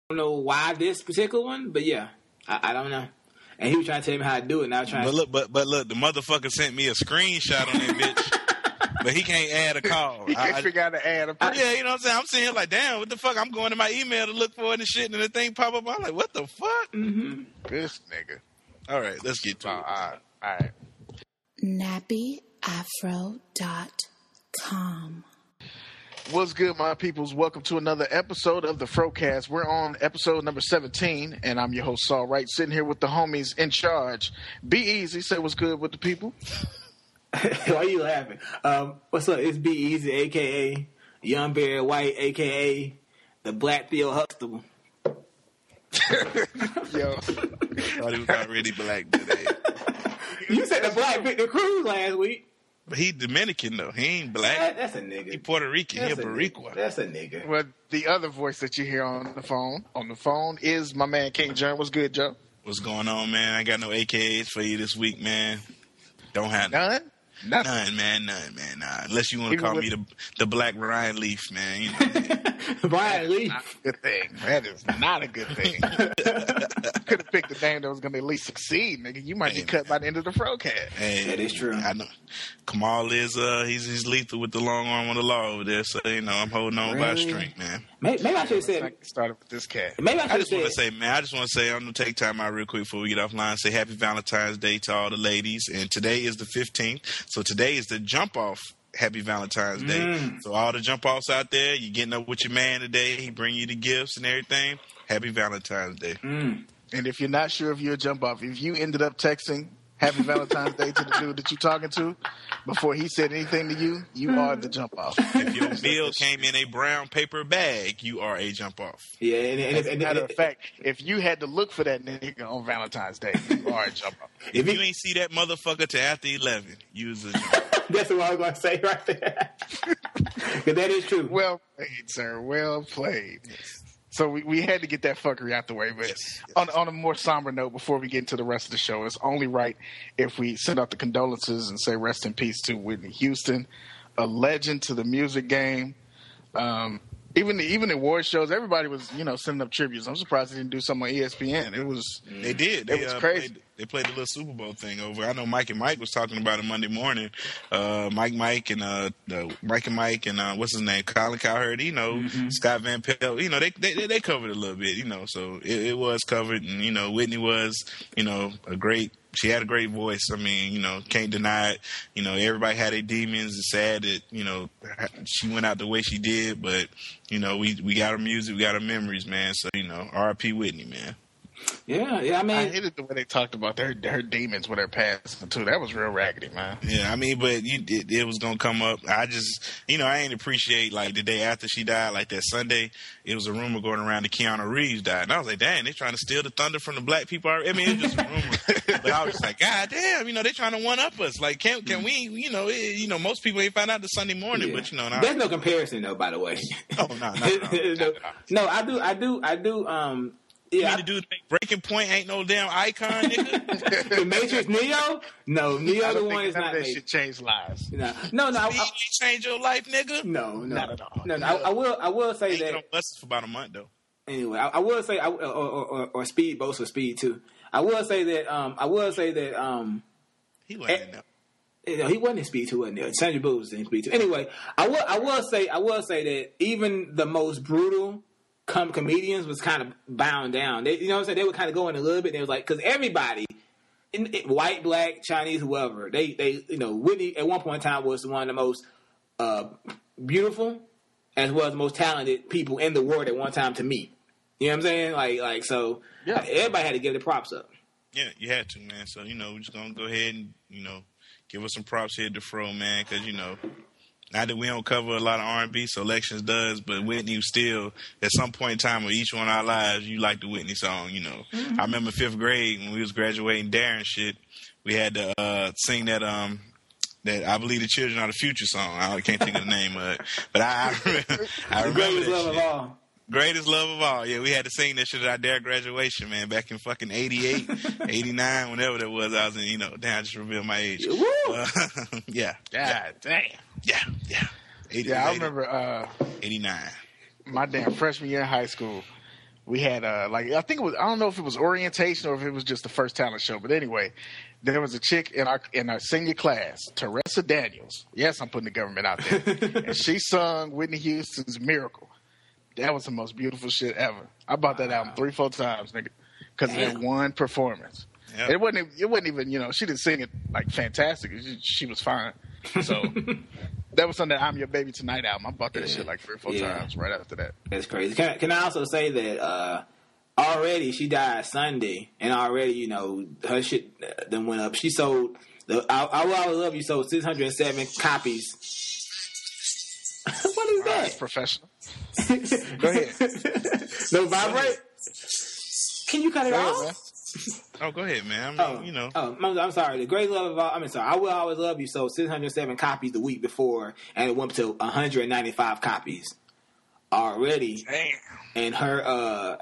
don't know why this particular one, but yeah, I don't know. And he was trying to tell me how to do it. And I was trying. But look, the motherfucker sent me a screenshot on that bitch. But he can't add a call. He can't figure out how to add a person. Yeah, you know what I'm saying? I'm saying like, damn, what the fuck? I'm going to my email to look for it and shit, and the thing pop up. I'm like, what the fuck? Mm-hmm. This nigga. All right, let's get to it. All right. NappyAfro.com. What's good, my peoples? Welcome to another episode of the Frocast. We're on episode number 17, and I'm your host, Saul Wright, sitting here with the homies in charge. Be Easy, say what's good with the people. Why are you laughing? What's up? It's Be Easy, a.k.a. Young Barry White, a.k.a. the Black Theo Huxtable. Yo. Thought he was already black today. You said the Black Victor Cruz last week. But he Dominican, though. He ain't black. That's a nigga. He Puerto Rican. He a Nigga. Boricua. That's a nigga. Well, the other voice that you hear on the phone is my man, King John. What's good, Joe? What's going on, man? I got no AKAs for you this week, man. Don't have None? None, man. Nah. Unless you want to call me the Black Ryan Leaf, man. You know. Brian Lee. Not a good thing. That is not a good thing. Could have picked a name that was going to at least succeed, nigga. You might get cut by the end of the Frocast. Hey, That is true. I know. Kamal is he's lethal with the long arm of the law over there, so you know I'm holding on by a string, man. Maybe I should have said. Started with this cat. Maybe I I should have just said. want to say, I'm gonna take time out real quick before we get offline. Say Happy Valentine's Day to all the ladies, and today is the 15th, so today is the jump off. Happy Valentine's Day. So all the jump offs out there, you getting up with your man today. He bring you the gifts and everything. Happy Valentine's Day. And if you're not sure if you're a jump off, if you ended up texting Happy Valentine's Day to the dude that you're talking to before he said anything to you, you are the jump off. If your bill came in a brown paper bag, you are a jump off. Yeah, As a matter of fact, if you had to look for that nigga on Valentine's Day, you are a jump off. If you ain't see that motherfucker till after 11, you was a jump off. that's what I was going to say right there. Because that is true. Well played, sir. Well played. So we had to get that fuckery out the way. But Yes. on a more somber note, before we get into the rest of the show, it's only right if we send out the condolences and say rest in peace to Whitney Houston, a legend to the music game. Even the award shows, everybody was, sending up tributes. I'm surprised they didn't do something on ESPN. It was They did. It was crazy. They played the little Super Bowl thing over. I know Mike and Mike was talking about it Monday morning. Mike and what's his name, Colin Cowherd. Scott Van Pelt. They covered it a little bit. So it was covered, and Whitney was She had a great voice. I mean, can't deny it. Everybody had their demons. It's sad that, she went out the way she did, but, we got her music, we got her memories, man. So, R.I.P. Whitney, man. Yeah, I mean, I hated the way they talked about her demons with her past too. That was real raggedy, man. Yeah, I mean, but it was gonna come up. I just, I ain't appreciate like the day after she died, like that Sunday. It was a rumor going around that Keanu Reeves died, and I was like, dang, they trying to steal the thunder from the black people. I mean, it's just a rumor, but I was just like, God damn, they trying to one up us. Like, can we, most people ain't find out the Sunday morning, but there's no comparison though. By the way, oh no. No, I do. You mean the dude Breaking Point ain't no damn icon, nigga? The Matrix Neo? No, Neo the one is not. That shit changed lives. No. Speed change your life, nigga? No, not at all. No. I will say ain't that. been on buses for about a month though. Anyway, I will say, or Speed, both for Speed too. I will say that. He wasn't in there. He wasn't in Speed 2, wasn't there? Sandra Bullock was in Speed 2. Anyway, I will say that even the most brutal comedians was kind of bound down. They, what I'm saying? They would kind of go in a little bit. They was like, because everybody, white, black, Chinese, whoever, they Whitney at one point in time was one of the most beautiful as well as the most talented people in the world at one time to me. You know what I'm saying? Like so. Yeah. Everybody had to give the props up. Yeah, you had to, man. So we're just gonna go ahead and give us some props here at the Fro, man, because not that we don't cover a lot of R&B, Selections does, but Whitney was still, at some point in time of each one of our lives, you like the Whitney song, I remember 5th grade when we was graduating Darren shit, we had to sing that I Believe the Children Are the Future song. I can't think of the name of it. But I remember Greatest that Love shit. of All. Greatest Love of All. Yeah, we had to sing that shit at our Dare graduation, man, back in fucking 88, 89, whenever that was. I was in, damn, I just revealed my age. Yeah. God damn. Yeah. 80, yeah, I remember 89. My damn freshman year in high school, we had I think it was, I don't know if it was orientation or if it was just the first talent show, but anyway, there was a chick in our senior class, Teresa Daniels. Yes, I'm putting the government out there, and she sung Whitney Houston's "Miracle." That was the most beautiful shit ever. I bought that album 3-4 times, nigga, because of that one performance. Yep. It wasn't even, she didn't sing it like fantastic. She was fine. So that was on the "I'm Your Baby Tonight" album. I bought that shit like 3 or 4 times right after that. That's crazy. Can I also say that already she died Sunday, and already her shit then went up. She sold "I Will Always Love You" sold 607 copies. What is that? That's professional. Go ahead. No vibrate. Can you cut it off? Man. Oh, go ahead, man. I mean, I'm sorry. The Great Love of All. "I Will Always Love You" sold 607 copies the week before, and it went to 195 copies already. Damn. And her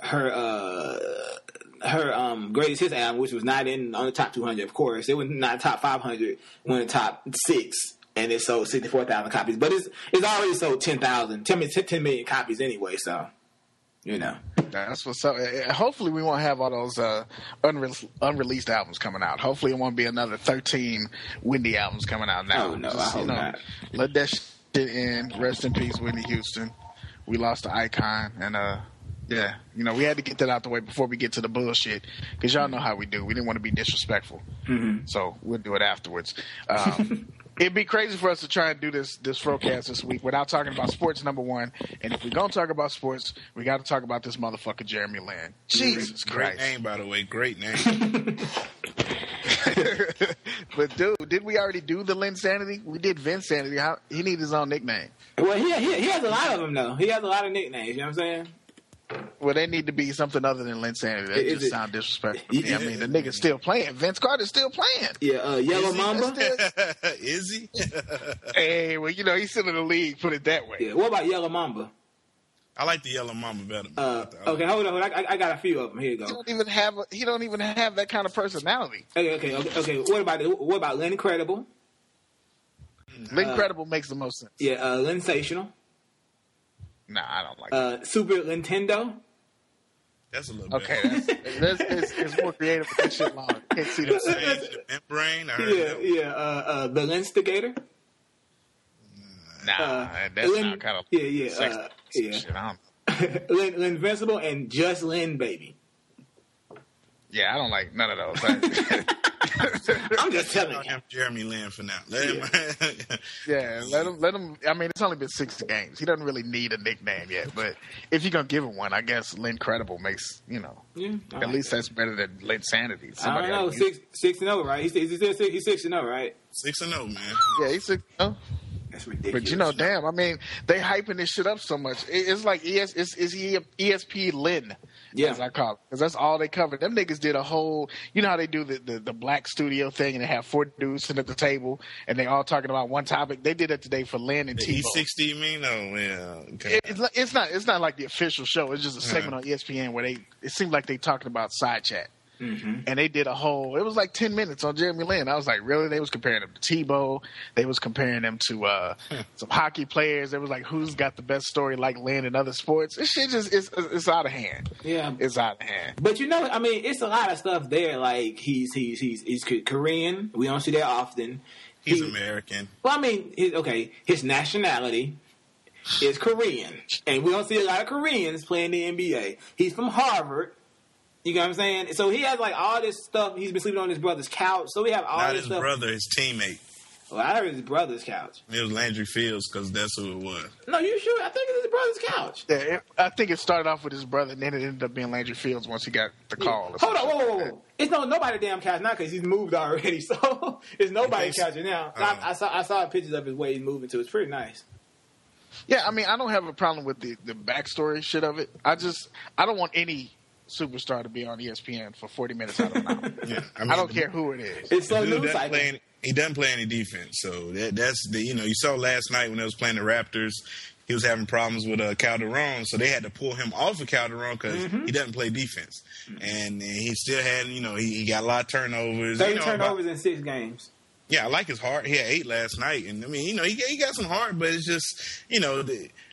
greatest hits album, which was not on the top 200, of course, it was not top 500, went in the top 6, and it sold 64,000 copies. But it's already sold 10 million copies anyway. So, That's what's up. Hopefully we won't have all those unreleased albums coming out. Hopefully it won't be another 13 Whitney albums coming out now. Oh, no, I hope not. Let that shit in. Rest in peace, Whitney Houston. We lost the icon. And, we had to get that out the way before we get to the bullshit. Because y'all know how we do. We didn't want to be disrespectful. Mm-hmm. So we'll do it afterwards. It'd be crazy for us to try and do this Frocast this week without talking about sports, number one. And if we're going to talk about sports, we got to talk about this motherfucker, Jeremy Lin. Jesus Christ. Great name, by the way. Great name. But, dude, did we already do the Linsanity? We did Vinsanity. He needs his own nickname. Well, he has a lot of them, though. He has a lot of nicknames. You know what I'm saying? Well, they need to be something other than Linsanity. That just sound disrespectful to me. I mean, the nigga's still playing. Vince Carter's still playing. Yeah, Yellow Mamba. Is he? Hey, well, he's still in the league, put it that way. Yeah, what about Yellow Mamba? I like the Yellow Mamba better. Okay, hold on. I got a few of them. Here you go. He don't even have that kind of personality. Okay. What about Lynn Credible? Lynn Credible makes the most sense. Yeah, Linsational. Nah, I don't like that. Super Nintendo. That's a little okay. It's more creative with this shit long. Can't see the membrane. The Linstigator. Nah, that's not kind of shit. I don't know. Linvincible and Just Lynn Baby. Yeah, I don't like none of those. I'm just telling you. Jeremy Lin for now. Let him. I mean, it's only been 60 games. He doesn't really need a nickname yet. But if you're gonna give him one, I guess Lynn Credible makes at least that's better than Linsanity. I don't know. 6-0, right? He's 6-0, right? 6-0, man. Yeah, he's 6-0. That's ridiculous. But damn, I mean, they hyping this shit up so much. It's like ESP Lin, as I call it, because that's all they covered. Them niggas did a whole, how they do the black studio thing, and they have 4 dudes sitting at the table, and they all talking about one topic. They did it today for Lin and Tebow. E60, you mean? Oh, yeah. Okay. It's not like the official show. It's just a segment on ESPN where it seemed like they talking about side chat. Mm-hmm. And they did it was like 10 minutes on Jeremy Lin. I was like, really? They was comparing him to Tebow. They was comparing him to some hockey players. They was like, who's got the best story like Lin in other sports? This shit it's out of hand. Yeah. It's out of hand. But I mean, it's a lot of stuff there. Like, he's Korean. We don't see that often. He's American. Well, I mean, his nationality is Korean. And we don't see a lot of Koreans playing the NBA. He's from Harvard. You know what I'm saying? So he has like all this stuff. He's been sleeping on his brother's couch. So we have all this stuff. Not his brother, his teammate. Well, I heard his brother's couch. It was Landry Fields because that's who it was. No, you sure? I think it was his brother's couch. Yeah, I think it started off with his brother, and then it ended up being Landry Fields once he got the call. Hold on, whoa. It's nobody damn couch now because he's moved already. So it's nobody's couch now. I saw pictures of his way he's moving to. It's pretty nice. Yeah, I mean, I don't have a problem with the backstory shit of it. I don't want any superstar to be on ESPN for 40 minutes out of an hour. Yeah, I don't care who it is. It's so news cycle. He doesn't play any defense, so that's the you saw last night when they was playing the Raptors, he was having problems with Calderon, so they had to pull him off of Calderon because he doesn't play defense, and he still had he got a lot of turnovers. 30 turnovers in 6 games. Yeah, I like his heart. He had 8 last night, and I mean, he got some heart, but it's just,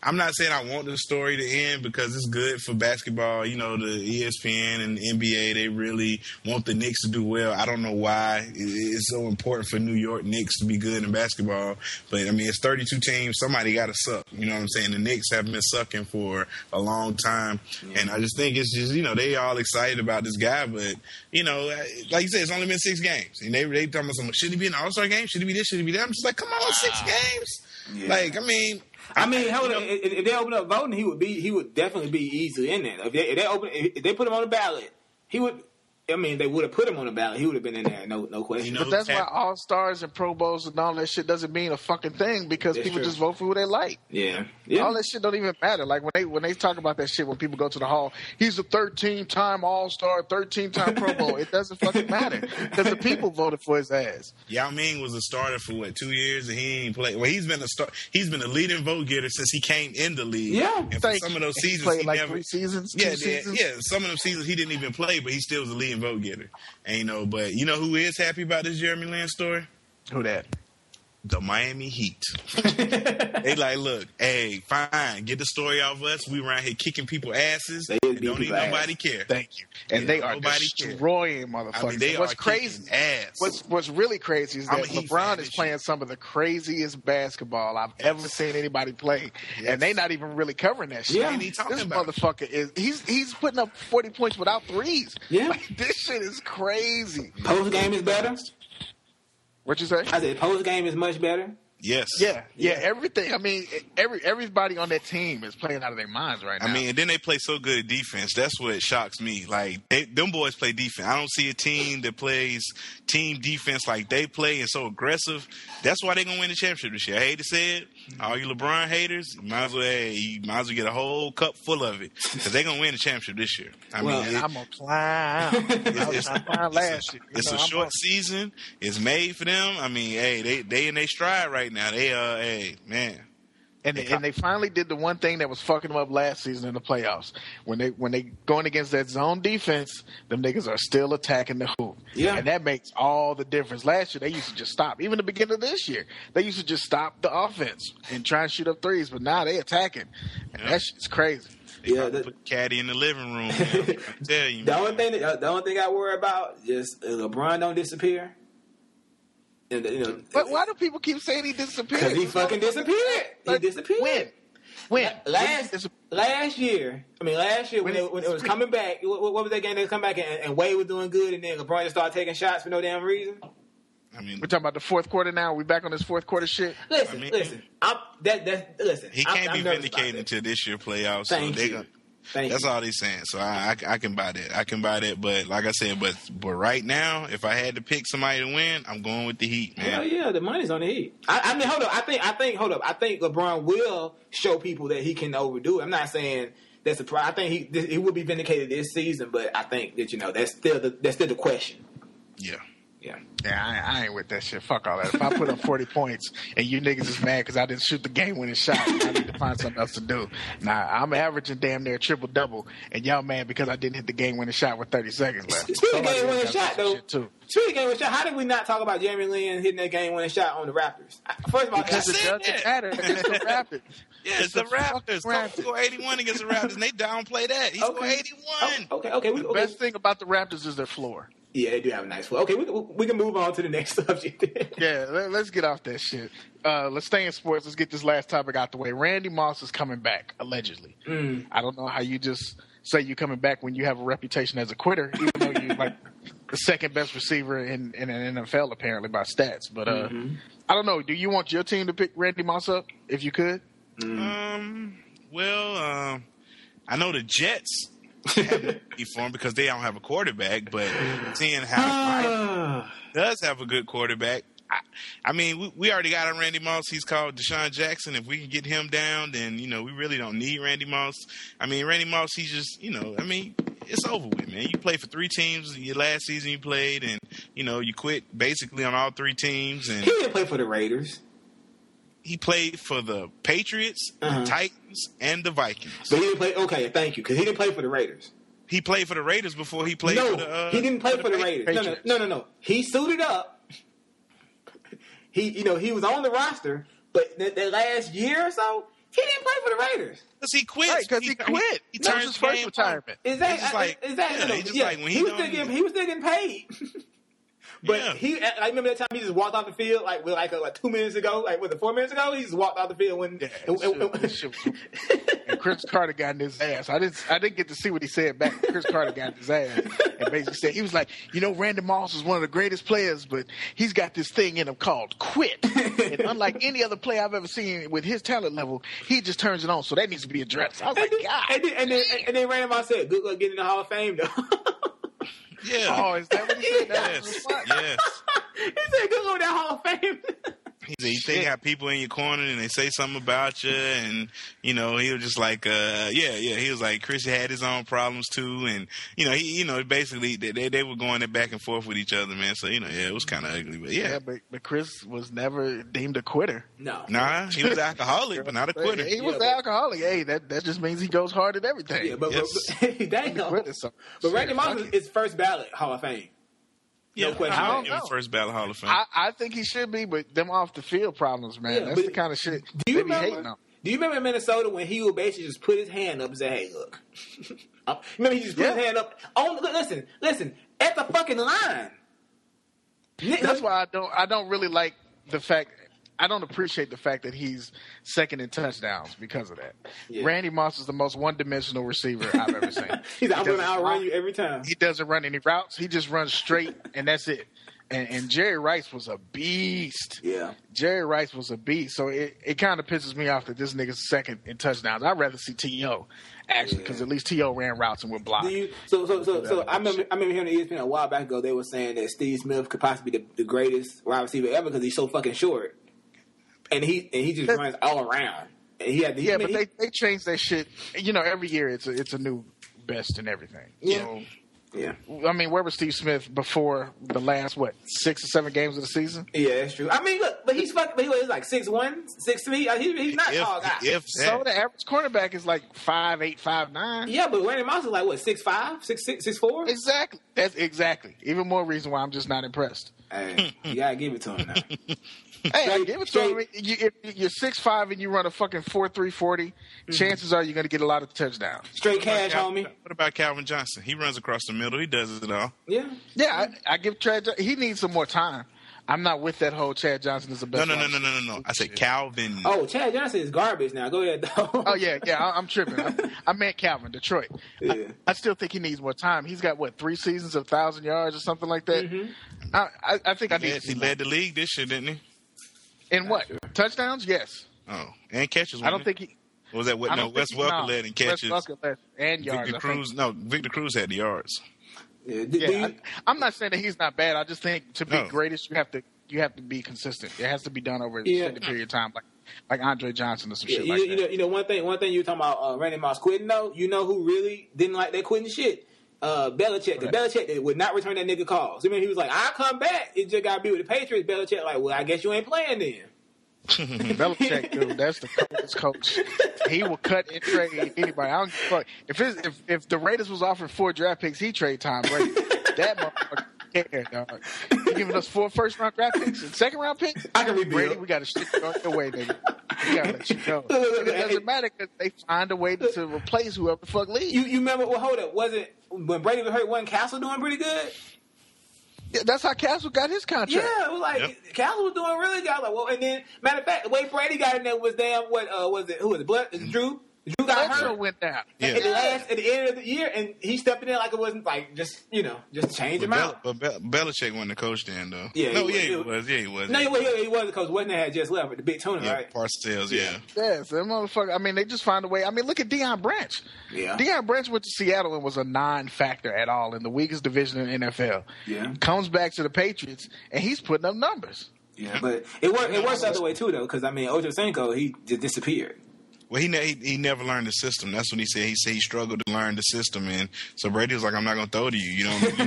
I'm not saying I want the story to end because it's good for basketball. You know, the ESPN and the NBA, they really want the Knicks to do well. I don't know why it's so important for New York Knicks to be good in basketball. But, I mean, it's 32 teams. Somebody got to suck. You know what I'm saying? The Knicks have been sucking for a long time. Yeah. And I just think it's just, you know, they all excited about this guy. But, you know, like you said, it's only been 6 games. And they talking about something. Should he be in the All-Star game? Should he be this? Should he be that? I'm just like, come on, 6 games. Yeah. Like, I mean, if they open up voting, he would definitely be easily in there. If they put him on the ballot, he would. I mean, they would have put him on the ballot. He would have been in there, no question. But that's why All-Stars and Pro Bowls and all that shit doesn't mean a fucking thing because people just vote for who they like. Yeah. All that shit don't even matter. Like when they talk about that shit when people go to the hall, he's a 13-time All-Star, 13-time Pro Bowl. It doesn't fucking matter because the people voted for his ass. Yao Ming was a starter for 2 years and he ain't played. Well, he's been a leading vote getter since he came in the league. Yeah. And for some of those seasons, he played 3 seasons. 2 seasons. Yeah. Some of them seasons he didn't even play, but he still was a leading vote getter. And, you know, but you know who is happy about this Jeremy Lin story? Who that? The Miami Heat. They like, look, hey, fine, get the story off us. We around here kicking people asses. Don't even nobody care. Thank you. And they are destroying motherfuckers. I mean, they what's crazy? Ass. What's really crazy is that LeBron is playing some of the craziest basketball I've ever seen anybody play, and they not even really covering that shit. Yeah, this motherfucker is he's putting up 40 points without threes. Yeah, like, this shit is crazy. Post game is better. What you say? I said post game is much better. Yes. Yeah. Everything. I mean, everybody on that team is playing out of their minds right now. I mean, and then they play so good at defense. That's what shocks me. Like, them boys play defense. I don't see a team that plays team defense like they play and so aggressive. That's why they're going to win the championship this year. I hate to say it. All you LeBron haters, you might as well get a whole cup full of it because they're going to win the championship this year. I'm a clown. It's a short season. It's made for them. I mean, hey, they in their stride right now. They hey, man. And they finally did the one thing that was fucking them up last season in the playoffs. When they going against that zone defense, them niggas are still attacking the hoop. Yeah. And that makes all the difference. Last year, they used to just stop. Even the beginning of this year, they used to just stop the offense and try and shoot up threes. But now they attacking. And that shit's crazy. They put Caddy in the living room. Man. I tell you. The only thing I worry about is LeBron don't disappear. And, you know, but why do people keep saying he disappeared? Because he fucking disappeared. He disappeared. When? Last year when it was coming back, what was that game they come back and Wade was doing good and then LeBron just started taking shots for no damn reason? I mean, we're talking about the fourth quarter now. We back on this fourth quarter shit. Listen. He can't be vindicated until this year playoffs. Thank you. That's all they're saying. So I can buy that. But like I said, but right now, if I had to pick somebody to win, I'm going with the Heat, man. Hell yeah, the money's on the Heat. I mean, hold up. I think LeBron will show people that he can overdo it. I'm not saying that's a problem. I think he will be vindicated this season, but I think that that's still the question. Yeah. Yeah, I ain't with that shit. Fuck all that. If I put up 40 points and you niggas is mad because I didn't shoot the game-winning shot, I need to find something else to do. Nah, I'm averaging damn near triple-double, and y'all mad because I didn't hit the game-winning shot with 30 seconds left. Speaking of game-winning shot, though, how did we not talk about Jeremy Lin hitting that game-winning shot on the Raptors? First of all, because it doesn't matter against the Raptors. Yeah, it's the Raptors. Kobe scored 81 against the Raptors, and they downplay that. He scored 81. Okay. The best thing about the Raptors is their floor. Yeah, they do have a nice floor. Okay, we can move on to the next subject. Yeah, let's get off that shit. Let's stay in sports. Let's get this last topic out the way. Randy Moss is coming back, allegedly. I don't know how you just say you're coming back when you have a reputation as a quitter, even though you're like the second best receiver in an NFL, apparently, by stats. But I don't know. Do you want your team to pick Randy Moss up, if you could? Well, I know the Jets have for him because they don't have a quarterback, but seeing how Mike does have a good quarterback, I mean, we already got a Randy Moss. He's called Deshaun Jackson. If we can get him down, then, we really don't need Randy Moss. I mean, Randy Moss, he's just, it's over with, man. You played for 3 teams your last season you played, and, you quit basically on all 3 teams. And he didn't play for the Raiders. He played for the Patriots, the Titans, and the Vikings. So he didn't play. Okay, thank you, because he didn't play for the Raiders. He played for the Raiders before he played for the. He didn't play for the Raiders. No. He suited up. He was on the roster, but the last year or so, He didn't play for the Raiders. Because he quit. Right, because he quit. He That was turned his first retirement. Is that like when he was still getting paid. But I remember that time he just walked off the field like 2 minutes ago, like 4 minutes ago. He just walked off the field when. And Chris Carter got in his ass. I didn't get to see what he said back. Chris Carter got in his ass and basically said he was like, Randy Moss is one of the greatest players, but he's got this thing in him called quit. And unlike any other player I've ever seen with his talent level, he just turns it on. So that needs to be addressed. I was like, God. And then Randy Moss said, "Good luck getting in the Hall of Fame, though." Yeah. Oh, is that what he said? Yes. He said, "Good luck with that Hall of Fame." He said, they got people in your corner and they say something about you, and he was just like, he was like, Chris had his own problems too, and he basically they were going back and forth with each other, man. So it was kind of ugly, but but Chris was never deemed a quitter. No, nah, he was an alcoholic, but not a quitter. He was an alcoholic. Hey, that just means he goes hard at everything. Yeah, but Randy Moss is first ballot Hall of Fame. Yeah, no question. I don't know. First ballot Hall of Fame. I think he should be, but them off the field problems, man. That's the kind of shit do you remember in Minnesota when he would basically just put his hand up and say, "Hey, look"? Remember, he just put his hand up. Oh, listen, at the fucking line. That's why I don't really like the fact. I don't appreciate the fact that he's second in touchdowns because of that. Yeah. Randy Moss is the most one-dimensional receiver I've ever seen. I'm going to outrun you every time. He doesn't run any routes. He just runs straight, and that's it. And Jerry Rice was a beast. Yeah. Jerry Rice was a beast. So it kind of pisses me off that this nigga's second in touchdowns. I'd rather see T.O. actually, because at least T.O. ran routes and would block. So I remember hearing the ESPN a while back ago, they were saying that Steve Smith could possibly be the greatest wide receiver ever because he's so fucking short. And he just runs all around. And but they change that shit. Every year it's a new best and everything. Yeah. So, yeah. I mean, where was Steve Smith before the last 6 or 7 games of the season? Yeah, that's true. I mean, look, but he's like 6'1", 6'3". He's not a tall guy. So the average cornerback is like 5'8", 5'9". Yeah, but Randy Moss is like what, 6'5", 6'6", 6'4"? Exactly. That's exactly. Even more reason why I'm just not impressed. Hey, you gotta give it to him now. Hey, I give it to him. If you're 6'5" and you run a fucking 4.3 40, chances are you're going to get a lot of touchdowns. Straight cash, homie. What about Calvin Johnson? He runs across the middle. He does it all. Yeah. Yeah, I give Chad. He needs some more time. I'm not with that whole Chad Johnson is the best. No. I said Calvin. Oh, Chad Johnson is garbage now. Go ahead, though. Oh, yeah. I'm tripping. I meant Calvin, Detroit. Yeah. I still think he needs more time. He's got, 3 seasons of 1,000 yards or something like that? Mm-hmm. I think I need to see He led the league this year, didn't he? In what? Touchdowns? Yes. Oh, and catches. I don't think he... Was that what? No, Wes Welker led in catches. Wes Welker led and yards. Victor Cruz had the yards. Yeah, I'm not saying that he's not bad. I just think to be greatest, you have to be consistent. It has to be done over an extended period of time, like Andre Johnson or some shit like that. You know, one thing you were talking about Randy Moss quitting though. You know who really didn't like that quitting shit? Belichick. Right. Belichick would not return that nigga calls. I mean, he was like, "I'll come back." It just got to be with the Patriots. Belichick like, "Well, I guess you ain't playing then." Belichick, dude, that's the coldest coach. He will cut and trade anybody. I don't give a fuck. If the Raiders was offering 4 draft picks, he'd trade Tom Brady. That motherfucker care, dog. You giving us 4 first-round draft picks and second-round picks? I can rebuild. Brady, we got to stick it on your way, nigga. We got to let you go. It doesn't matter because they find a way to replace whoever the fuck leaves. You remember? Well, hold up. Was it when Brady was hurt? Wasn't Castle doing pretty good? Yeah, that's how Castle got his contract. Yeah, it was like Castle was doing really good. I was like, well, and then matter of fact, the way Brady got in there was what was it? Who was it? Blood? Drew? Drew got hurt. Went down. Yeah. At the end of the year, and he stepped in there like it wasn't like just change him out. But Belichick wasn't the coach then, though. Yeah, he was. Yeah, he was. No, he was because Weston had just left with the big tuna, right? Parcells, yeah. Yeah, so that motherfucker. I mean, they just find a way. I mean, look at Deion Branch. Yeah. Deion Branch went to Seattle and was a non-factor at all in the weakest division in NFL. Yeah. Comes back to the Patriots, and he's putting up numbers. Yeah, but it works the other way, too, though, because, I mean, Ocho Cinco, he just disappeared. Well, he never learned the system. That's what he said. He said he struggled to learn the system, and so Brady was like, "I'm not going to throw to you.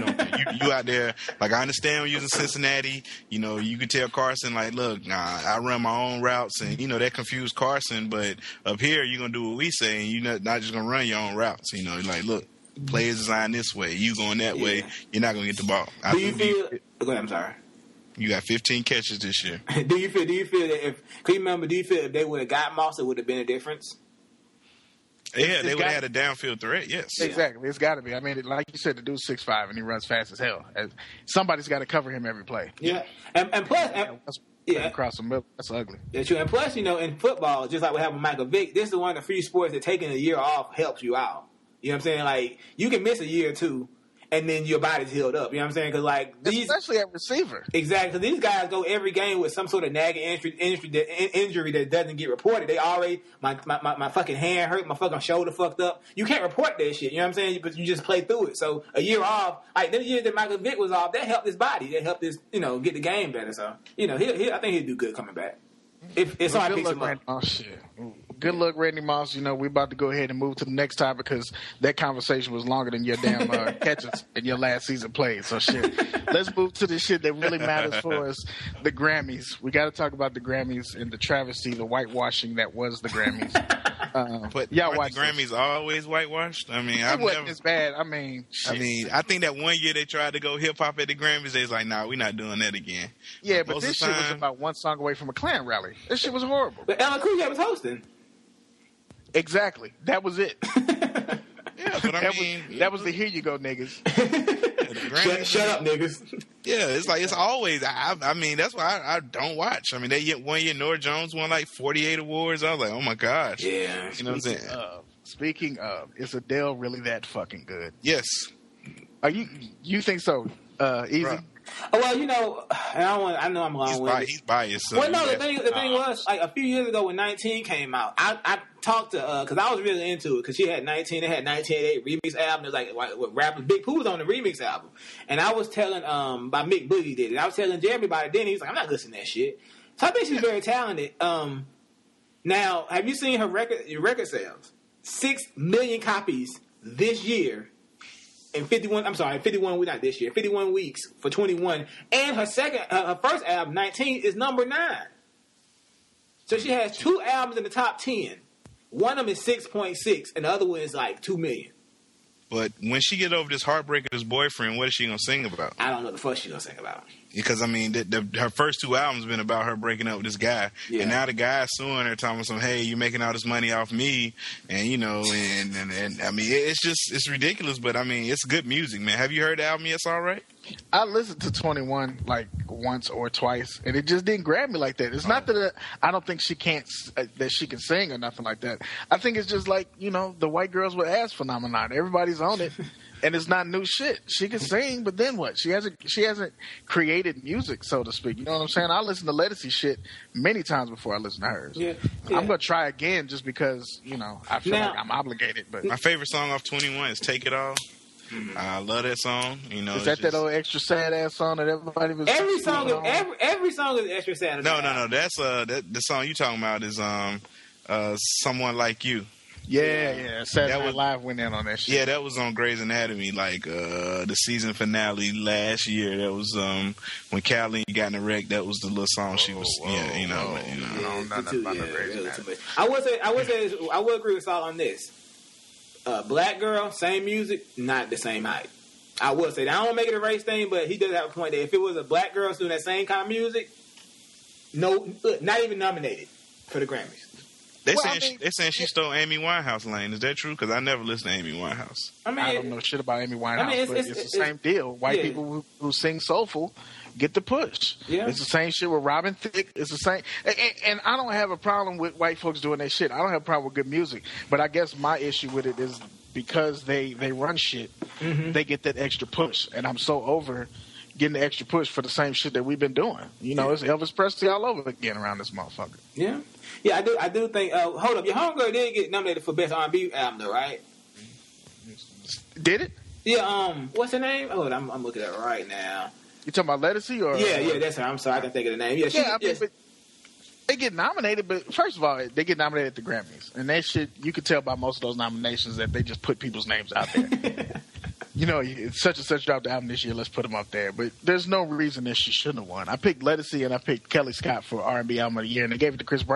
You out there. Like I understand we're using Cincinnati. You could tell Carson like, look, I run my own routes, and that confused Carson. But up here, you're gonna do what we say, and you're not just gonna run your own routes. Like look, play is designed this way. You going that way, you're not gonna get the ball. Do you feel? Go ahead. I'm sorry. You got 15 catches this year. Do you feel that do you feel if they would have got Moss, it would have been a difference? Yeah, they would have had a downfield threat, yes. Exactly. It's got to be. I mean, like you said, the dude's 6'5", and he runs fast as hell. Somebody's got to cover him every play. Yeah. And plus... across the middle, that's ugly. That's true. And plus, in football, just like we have with Michael Vick, this is one of the few sports that taking a year off helps you out. You know what I'm saying? Like, you can miss a year or two, and then your body's healed up. You know what I'm saying? Because, like, especially at receiver. Exactly. These guys go every game with some sort of nagging injury that doesn't get reported. They already, my fucking hand hurt, my fucking shoulder fucked up. You can't report that shit. You know what I'm saying? But you just play through it. So a year off, like the year that Michael Vick was off, that helped his body. That helped his, get the game better. So, I think he'll do good coming back. If somebody picks him up. Oh, shit. Good luck, Randy Moss. We're about to go ahead and move to the next topic because that conversation was longer than your damn catches in your last season played. So, shit. Let's move to the shit that really matters for us, the Grammys. We got to talk about the Grammys and the travesty, the whitewashing that was the Grammys. But y'all watch the Grammys always whitewashed? I mean, it wasn't as bad. I mean, I think that one year they tried to go hip hop at the Grammys, they was like, "Nah, we're not doing that again." Yeah, but this shit was about one song away from a Klan rally. This shit was horrible. But Alan Kruger was hosting. Exactly. That was it. Yeah, but that was the here you go, niggas. Shut up, niggas. Yeah, it's like it's always. I mean, that's why I don't watch. I mean, one year Norah Jones won like 48 awards. I was like, oh my gosh. Yeah, you know what I'm saying. Speaking of, is Adele really that fucking good? Yes. Are you think so? Easy. Right. Well, I know I'm long with it. He's biased. So well, no, the thing was, like a few years ago when 19 came out, I talked to because I was really into it because she had 19. They had 1988 remix album. It was like with rappers. Big Pooh was on the remix album, and I was telling by Mick Boogie did it. I was telling Jeremy about it. Then he was like, I'm not listening to that shit. So I think she's very talented. Now, have you seen her record sales? 6 million copies this year. In 51 weeks, not this year, 51 weeks for 21. And her first album, 19, is number 9. So she has 2 albums in the top 10. One of them is 6.6, and the other one is like 2 million. But when she get over this heartbreak of this boyfriend, what is she going to sing about? I don't know the fuck she's going to sing about. Because, I mean, her first 2 albums been about her breaking up with this guy. Yeah. And now the guy's suing her, telling her, hey, you're making all this money off me. And, and I mean, it's ridiculous, but, I mean, it's good music, man. Have you heard the album Yes All Right? I listened to 21 like once or twice, and it just didn't grab me like that. It's not that I don't think she can sing or nothing like that. I think it's just like, the white girls with ass phenomenon. Everybody's on it, and it's not new shit. She can sing, but then what? She hasn't created music, so to speak. You know what I'm saying? I listen to Ledisi shit many times before I listen to hers. Yeah. I'm gonna try again just because I feel like I'm obligated. But my favorite song off 21 is "Take It All." Mm-hmm. I love that song. Is that old extra sad ass song that everybody was? Every song is extra sad. No. That's the song you talking about is "Someone Like You." Yeah. Saturday Night Live went in on that shit. Yeah, that was on Grey's Anatomy, like the season finale last year. That was when Callie got in a wreck. That was the little song she was. I would agree with Saul on this. Black girl, same music, not the same height. I will say that. I don't want to make it a race thing, but he does have a point that if it was a black girl doing that same kind of music, not even nominated for the Grammys. They're saying she stole Amy Winehouse lane. Is that true? Because I never listened to Amy Winehouse. I don't know shit about Amy Winehouse, but it's the same deal. White people who sing soulful get the push. Yeah. It's the same shit with Robin Thicke. It's the same. And I don't have a problem with white folks doing that shit. I don't have a problem with good music. But I guess my issue with it is because they run shit, they get that extra push. And I'm so over getting the extra push for the same shit that we've been doing. It's Elvis Presley all over again around this motherfucker. Yeah. Yeah, I do think. Hold up, your homegirl did get nominated for Best R&B Album, though, right? Did it? Yeah. What's her name? Oh, I'm looking at it right now. You talking about Ledisi or? Yeah, that's her. I'm sorry, I can think of the name. Yeah, but they get nominated, but first of all, they get nominated at the Grammys, and that shit you could tell by most of those nominations that they just put people's names out there. It's such and such dropped the album this year. Let's put them up there. But there's no reason that she shouldn't have won. I picked Ledisi and I picked Kelly Scott for R&B Album of the Year, and they gave it to Chris Brown.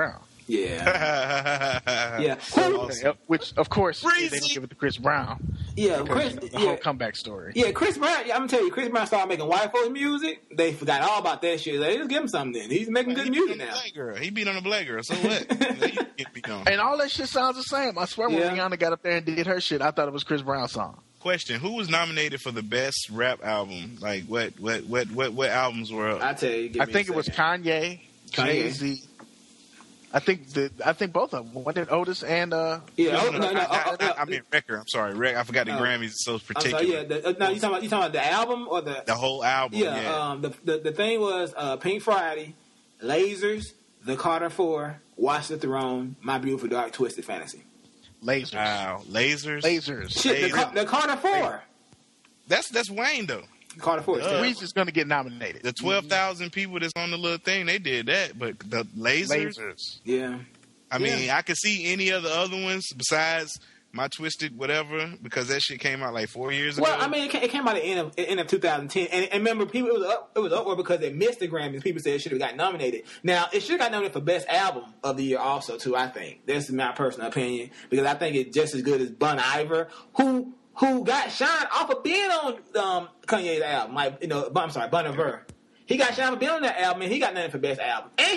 Yeah. Yeah. Awesome. Which, of course, Breezy. they don't give it to Chris Brown. Yeah, Because, Chris. the whole comeback story. Yeah, Chris Brown. I'm gonna tell you, Chris Brown started making white folks music. They forgot all about that shit. Like, just give him something. Then he's making good music now. He beat on a black girl. So what? He get beat on. And all that shit sounds the same. I swear, when Rihanna got up there and did her shit, I thought it was Chris Brown's song. Question: who was nominated for the best rap album? Like what albums were up? I tell you, I think it was Kanye, Jay-Z. I think both of them. What did Otis and I mean record. I'm sorry, I forgot the Grammys. It's so particular. You talking about the album or the whole album? Yeah. The thing was Pink Friday, Lasers, The Carter 4, Watch the Throne, My Beautiful Dark Twisted Fantasy. Lasers. Wow, lasers. Shit, the Carter 4. That's Wayne though. Carter 4. Weezy's going to get nominated. The 12,000 people that's on the little thing, they did that, but the lasers. Yeah. I mean, I could see any of the other ones besides My Twisted whatever, because that shit came out like 4 years ago. Well, I mean, it came out at the end of 2010, and remember, people it was upward because they missed the Grammys. People said it should have got nominated. Now, it should have got nominated for Best Album of the Year also, too, I think. This is my personal opinion, because I think it's just as good as Bon Iver, who got shined off of being on Kanye's album. Like, Bon Iver. He got shined for being on that album, and he got nothing for Best Album. And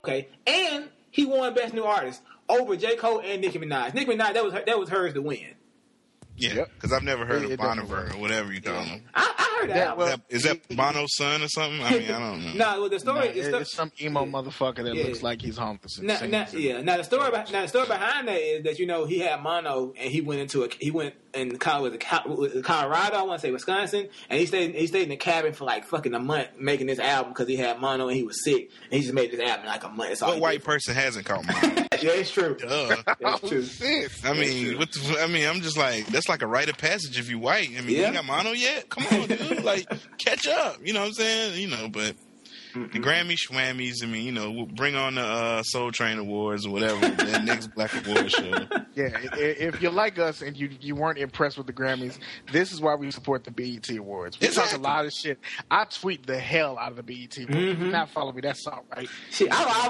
he won Best New Artist over J. Cole and Nicki Minaj. Nicki Minaj, that was hers to win. Yeah, because I've never heard of Boniver or whatever you call him. I heard that. Is that Bono's son or something? I mean, I don't know. No, well, the story it's some emo motherfucker that looks like he's homeless. Now the story behind that is that he had mono and he went in Colorado. I want to say Wisconsin, and he stayed in the cabin for like fucking a month making this album because he had mono and he was sick, and he just made this album in like a month. What white person hasn't caught mono? Yeah, it's true. It's true. Shit. I mean, I'm just like, that's like a rite of passage if you white. I mean, you ain't got mono yet? Come on, dude. Like, catch up. You know what I'm saying? But the Grammy Schwammies, I mean, we'll bring on the Soul Train Awards or whatever, the next Black Award show. Yeah, if you're like us and you weren't impressed with the Grammys, this is why we support the BET Awards. We talk a lot of shit. I tweet the hell out of the BET Awards. If you not follow me, that's all right. Shit,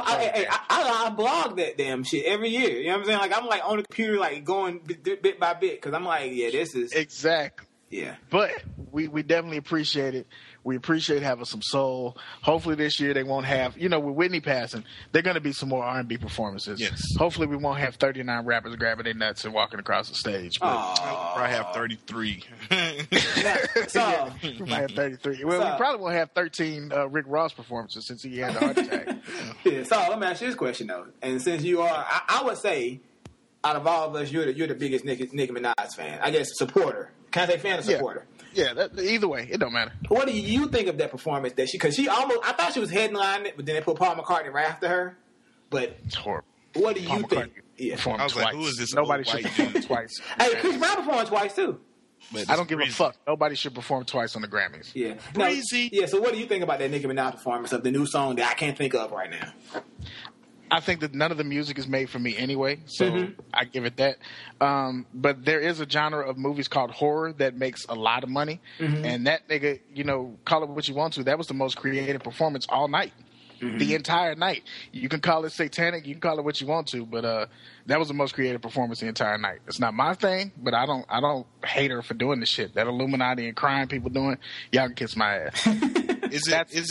I blog that damn shit every year. You know what I'm saying? Like, I'm like on the computer, like going bit by bit, because I'm like, yeah, this is exactly. Yeah, but we definitely appreciate it. We appreciate having some soul. Hopefully this year they won't have, with Whitney passing, there are going to be some more R&B performances. Yes. Hopefully we won't have 39 rappers grabbing their nuts and walking across the stage. But I'll probably have 33. We might have 33. Well, we probably won't have 13 Rick Ross performances since he had the heart attack. Yeah, so let me ask you this question, though. And since you are, I would say, out of all of us, you're the biggest Nicki Minaj fan. I guess supporter. Can I say fan or supporter? Yeah, either way, it don't matter. What do you think of that performance? Because she almost, I thought she was headlining it, but then they put Paul McCartney right after her. But it's horrible. What do you think? I was like, who is this? Nobody should perform twice. Hey, Chris Brown performed twice too. I don't give a fuck. Nobody should perform twice on the Grammys. Yeah, Breezy. So what do you think about that Nicki Minaj performance of the new song that I can't think of right now? I think that none of the music is made for me anyway, so I give it that. But there is a genre of movies called horror that makes a lot of money, and that nigga, call it what you want to, that was the most creative performance all night. The entire night. You can call it satanic, you can call it what you want to, but that was the most creative performance the entire night. It's not my thing, but I don't hate her for doing the shit. That Illuminati and crime people doing, y'all can kiss my ass. Is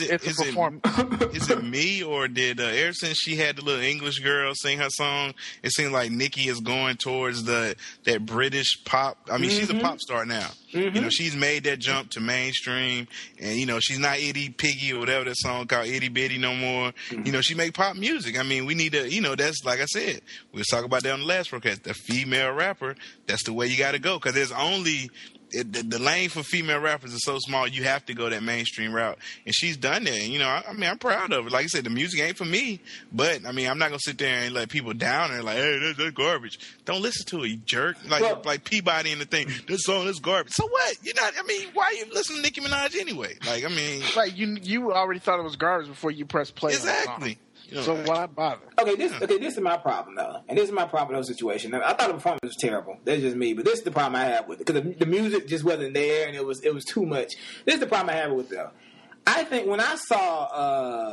it me, or did ever since she had the little English girl sing her song, it seems like Nicki is going towards that British pop. I mean, she's a pop star now. She's made that jump to mainstream, and she's not Itty Piggy or whatever that song called, Itty Bitty no more. She make pop music. I mean, we need to, that's like I said, we was talking about that on the last broadcast. The female rapper, that's the way you got to go, because there's only. The lane for female rappers is so small, you have to go that mainstream route. And she's done that. And, I'm proud of it. Like I said, the music ain't for me, but, I'm not going to sit there and let people down and like, hey, that's garbage. Don't listen to it, you jerk. Like Peabody and the thing, this song is garbage. So what? Why are you listening to Nicki Minaj anyway? Like, you already thought it was garbage before you pressed play. Exactly. So why bother? Okay, this is my problem though, and this is my problem with the situation. I thought the performance was terrible. That's just me, but this is the problem I have with it, because the music just wasn't there, and it was too much. This is the problem I have with it though. I think when I saw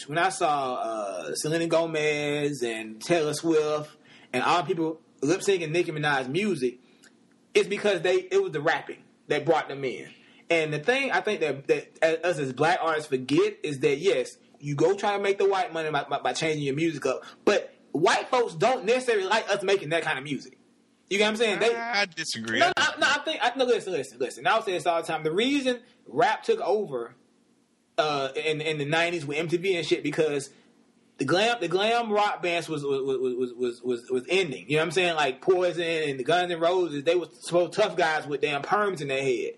Selena Gomez and Taylor Swift and all people lip syncing Nicki Minaj's music, it's because it was the rapping that brought them in. And the thing I think that us as black artists forget is that yes, you go try to make the white money by changing your music up, but white folks don't necessarily like us making that kind of music. You get what I'm saying? I disagree. Listen. I would say this all the time. The reason rap took over in the 90s with MTV and shit because the glam rock bands was ending. You know what I'm saying? Like Poison and the Guns N' Roses, they were so tough guys with damn perms in their head.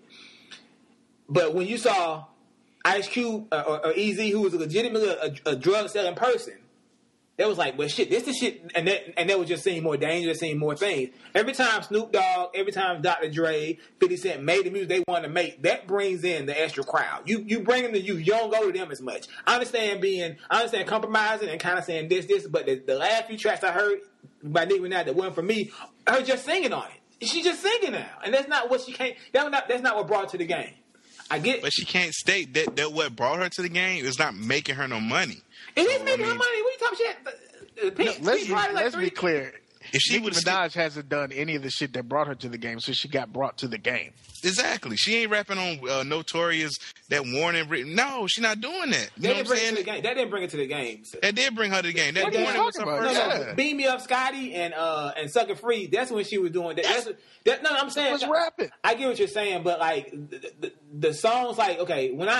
But when you saw Ice Cube or Eazy, who was legitimately a drug selling person, they was like, well, shit, this is shit, and they was just seeing more danger, seeing more things. Every time Snoop Dogg, every time Dr. Dre, 50 Cent made the music they wanted to make, that brings in the extra crowd. You bring them to you don't go to them as much. I understand compromising and kind of saying this, but the last few tracks I heard by Nicki Minaj that wasn't for me, her just singing on it. She's just singing now, and that's not what she can't. That's not what brought her to the game. I get, but she can't state that what brought her to the game is not making her no money. It is making her money. What are you talking shit? Let's be clear. If she Nicki Minaj hasn't done any of the shit that brought her to the game, so she got brought to the game. Exactly. She ain't rapping on Notorious, that Warning. No, she's not doing that. You know what I'm saying? That didn't bring her to the game. So. That did bring her to the game. That Warning was her first. No, Beam Me Up, Scotty, and Sucker Free. That's when she was doing that. I'm saying. Was rapping. I get what you're saying, but like the songs, like okay, when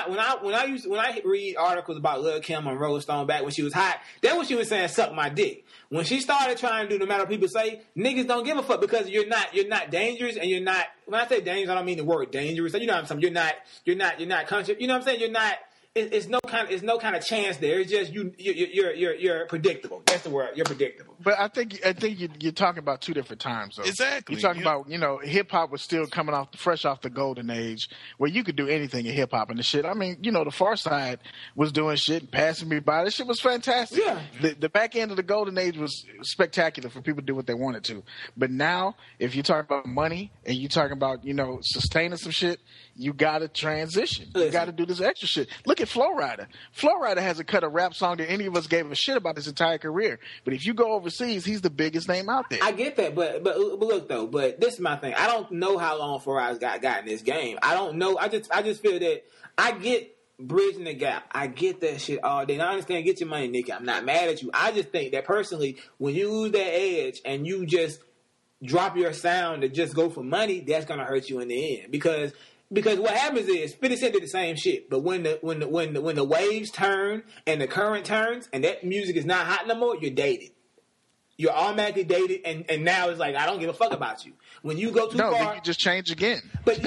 I read articles about Lil' Kim on Rolling Stone back when she was hot, that's what she was saying. Suck my dick. When she started trying to do no matter what people say, niggas don't give a fuck because you're not dangerous and you're not. When I say dangerous, I don't mean the word dangerous. You know what I'm saying? You're not conscious. You know what I'm saying? You're not. It's no kind of chance there. It's just you're predictable. That's the word. You're predictable. But I think you're talking about two different times though. Exactly. You're talking about hip hop was still coming fresh off the golden age where you could do anything in hip hop and the shit. I mean, the Far Side was doing shit and passing me by. This shit was fantastic. Yeah. The back end of the golden age was spectacular for people to do what they wanted to. But now, if you're talking about money and you're talking about sustaining some shit, you got to transition. You got to do this extra shit. Look at Flo Rida. Flo Rida hasn't cut a rap song that any of us gave a shit about his entire career. But if you go overseas, he's the biggest name out there. I get that, but look though. But this is my thing. I don't know how long Flo Rida got in this game. I don't know. I just feel that I get bridging the gap. I get that shit all day. And I understand. Get your money, Nicki. I'm not mad at you. I just think that personally, when you lose that edge and you just drop your sound to just go for money, that's gonna hurt you in the end because what happens is 50 Cent did the same shit, but when the waves turn and the current turns and that music is not hot no more, you're dated. You're automatically dated, and now it's like I don't give a fuck about you. When you go too far, then you just change again. But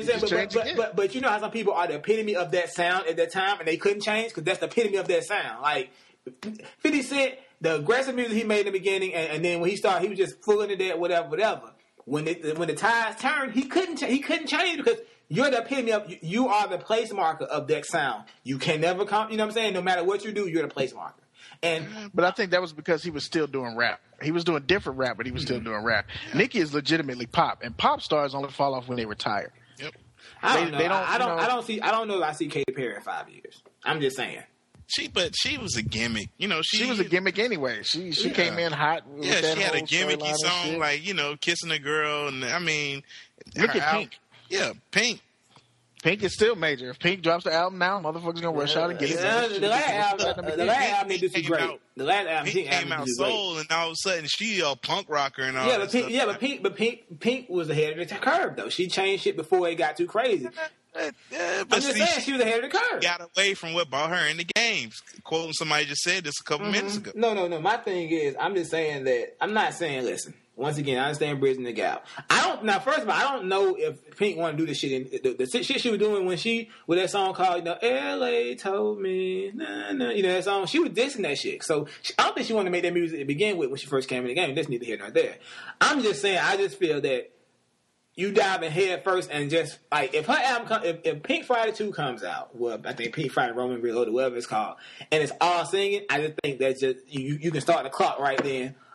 you know how some people are the epitome of that sound at that time, and they couldn't change because that's the epitome of that sound. Like 50 Cent, the aggressive music he made in the beginning, and then when he started, he was just full into that whatever. When the tides turned, he couldn't change because you're the epitome of, you are the place marker of that sound. You can never come, you know what I'm saying? No matter what you do, you're the place marker. But I think that was because he was still doing rap. He was doing different rap, but he was still doing rap. Yeah. Nicki is legitimately pop, and pop stars only fall off when they retire. Yep. I don't know if I see Katy Perry in 5 years. I'm just saying. She was a gimmick. She was a gimmick anyway. She came in hot. Yeah, she had a gimmicky song like, kissing a girl. And I mean, look at Pink. Yeah, Pink. Pink is still major. If Pink drops the album now, motherfuckers gonna rush out and get it. The last album they did great. The last album Pink came out soul, and all of a sudden she a punk rocker and all. But Pink was ahead of the curve though. She changed shit before it got too crazy. But I'm just saying she was ahead of the curve. Got away from what brought her in the games. Quoting somebody just said this a couple minutes ago. No. My thing is, I'm just saying that I'm not saying. Listen, once again, I understand bridging the gap. First of all, I don't know if Pink want to do the shit in the shit she was doing when she with that song called L.A. told me that song. She was dissing that shit. So I don't think she wanted to make that music to begin with when she first came in the game. That's neither here nor there. I'm just saying. I just feel that. You dive in head first and just like if her album if Pink Friday 2 comes out, well, I think Pink Friday Roman Reloaded, whatever it's called, and it's all singing, I just think that's just you can start the clock right then.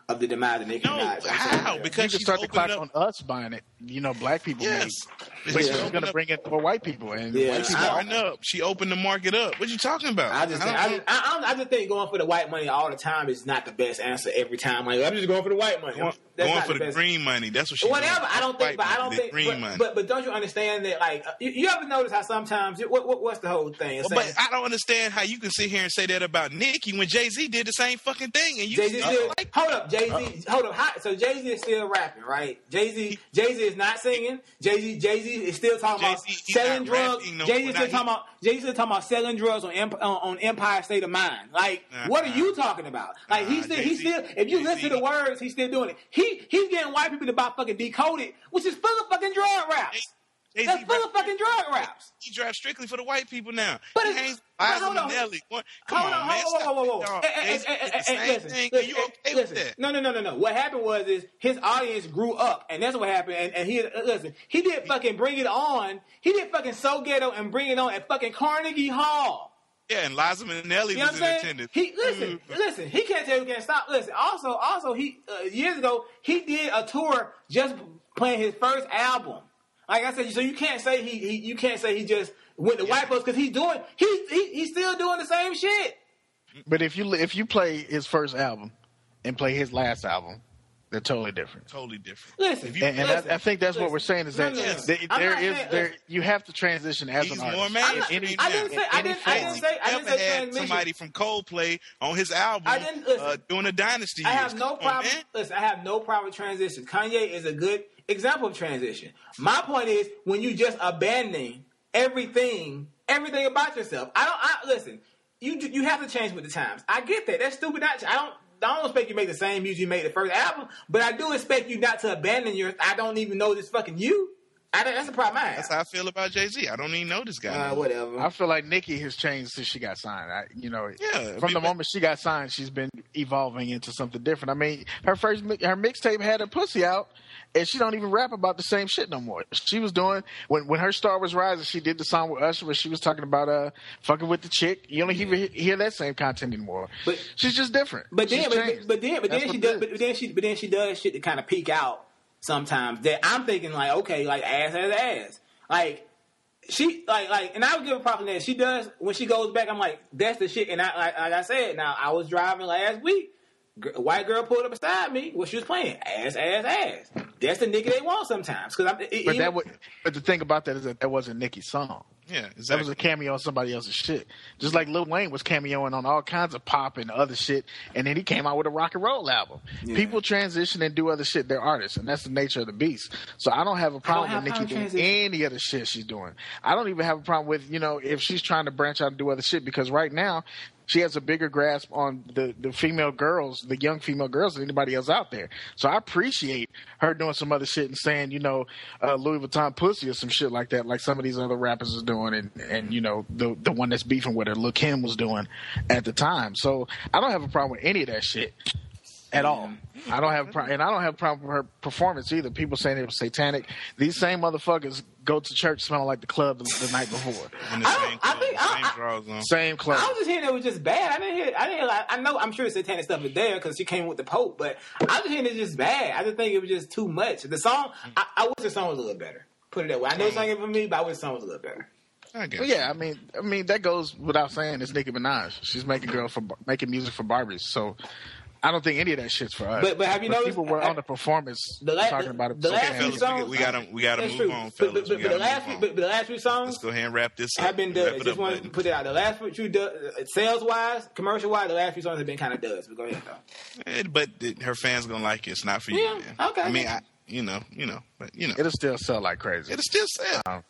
of the demise of Nicki No, Minaj. how? You Because can she's start the clock opening up. on us buying it. Black people Yes. made. But But she's she's opening going to up. bring in more white people. And Yeah. white She's people opening up. She opened the market up. What you talking about? I just think going for the white money all the time is not the best answer every time. Like, I'm just going for the white money. That's Going not for the best. green money. That's what she's Whatever. doing. I don't think. But I don't think. Green money. But don't you understand that? Like, you ever notice how sometimes what's the whole thing? It's But saying, I don't understand how you can sit here and say that about Nicki when Jay-Z did the same fucking thing. And you Jay-Z still still, hold up, Jay-Z. Hold up. So Jay-Z is still rapping, right? Jay-Z is not singing. Jay-Z is still talking about Jay-Z, he's selling not drugs. rapping no Jay-Z more. still talking about selling drugs on Empire State of Mind. Like, what are you talking about? Like, he's still. If you listen to the words, he's still doing it. He's getting white people to buy fucking Decoded, which is full of fucking drug raps. Jay-Z That's full of fucking drug raps. He drives strictly for the white people now. But He it's- hangs hold on. Nelly. Come Hold on, on, man. whoa. Stop it, dog. Jay-Z did the same thing. Are you okay with that? No. What happened was his audience grew up, and that's what happened. And he did fucking Bring It On. He did fucking So Ghetto and Bring It On at fucking Carnegie Hall. Yeah, and Liza Minnelli You know was what I'm in saying? attendance. Listen. He can't tell you can't stop. Listen. Also, he years ago he did a tour just playing his first album. Like I said, so you can't say he just went to white folks because he's still doing the same shit. But if you play his first album and play his last album, they're totally different. Totally different. Listen, I think that's what we're saying is that No. you have to transition as He's an more artist. mainstream I didn't say never had transmission. somebody from Coldplay on his album doing a Dynasty. I have no Come on, problem. man. Listen, I have no problem with transition. Kanye is a good example of transition. My point is when you just abandoning everything about yourself. Listen. You have to change with the times. I get that. That's stupid. I don't expect you to make the same music you made the first album, but I do expect you not to abandon your. I don't even know this fucking you. That's the problem I have. That's how I feel about Jay-Z. I don't even know this guy. Whatever. I feel like Nicki has changed since she got signed. From the but- moment she got signed, she's been evolving into something different. I mean, her mixtape had her pussy out, and she don't even rap about the same shit no more. She was doing when her star was rising. She did the song with Usher where she was talking about fucking with the chick. You don't even hear that same content anymore. But she's just different. But then She's she does shit to kind of peak out sometimes. That I'm thinking like, okay, like ass. Like she like, and I would give her props on that. She does when she goes back. I'm like, that's the shit. And like I said, now I was driving last week. A white girl pulled up beside me. What she was playing? Ass. That's the nigga they want sometimes. But the thing about that is that wasn't Nicki's song. Yeah, exactly. That was a cameo on somebody else's shit. Just like Lil Wayne was cameoing on all kinds of pop and other shit, and then he came out with a rock and roll album. Yeah. People transition and do other shit. They're artists, and that's the nature of the beast. So I don't have a problem with Nicki doing any other shit she's doing. I don't even have a problem with, if she's trying to branch out and do other shit, because right now she has a bigger grasp on the female girls, the young female girls, than anybody else out there. So I appreciate her doing some other shit and saying, Louis Vuitton pussy or some shit like that, like some of these other rappers is doing, and the one that's beefing with her, Lil' Kim, was doing at the time. So I don't have a problem with any of that shit at all. I don't have a problem, and I don't have a problem with her performance either. People saying it was satanic. These same motherfuckers go to church smelling like the club the night before. And same drawers on. Same club. I was just hearing it was just bad. I didn't hear. I know. I'm sure satanic stuff is there because she came with the Pope, but I was just hearing it's just bad. I just think it was just too much. The song. I wish the song was a little better. Put it that way. I know it's not it for me, but I wish the song was a little better. Well, yeah, I mean that goes without saying. It's Nicki Minaj. She's making music for Barbies. So I don't think any of that shit's for us. But have you noticed people were on the performance talking about it? The last few songs, we gotta move on, fellas. But the last few songs, let's go ahead and wrap this up. Have been done. Just want to put it out. The last few sales wise, commercial wise, the last few songs have been kind of duds. But go ahead though. But her fans gonna like it. It's not for you. Yeah, man. okay. I mean, but it'll still sell like crazy. It'll still sell.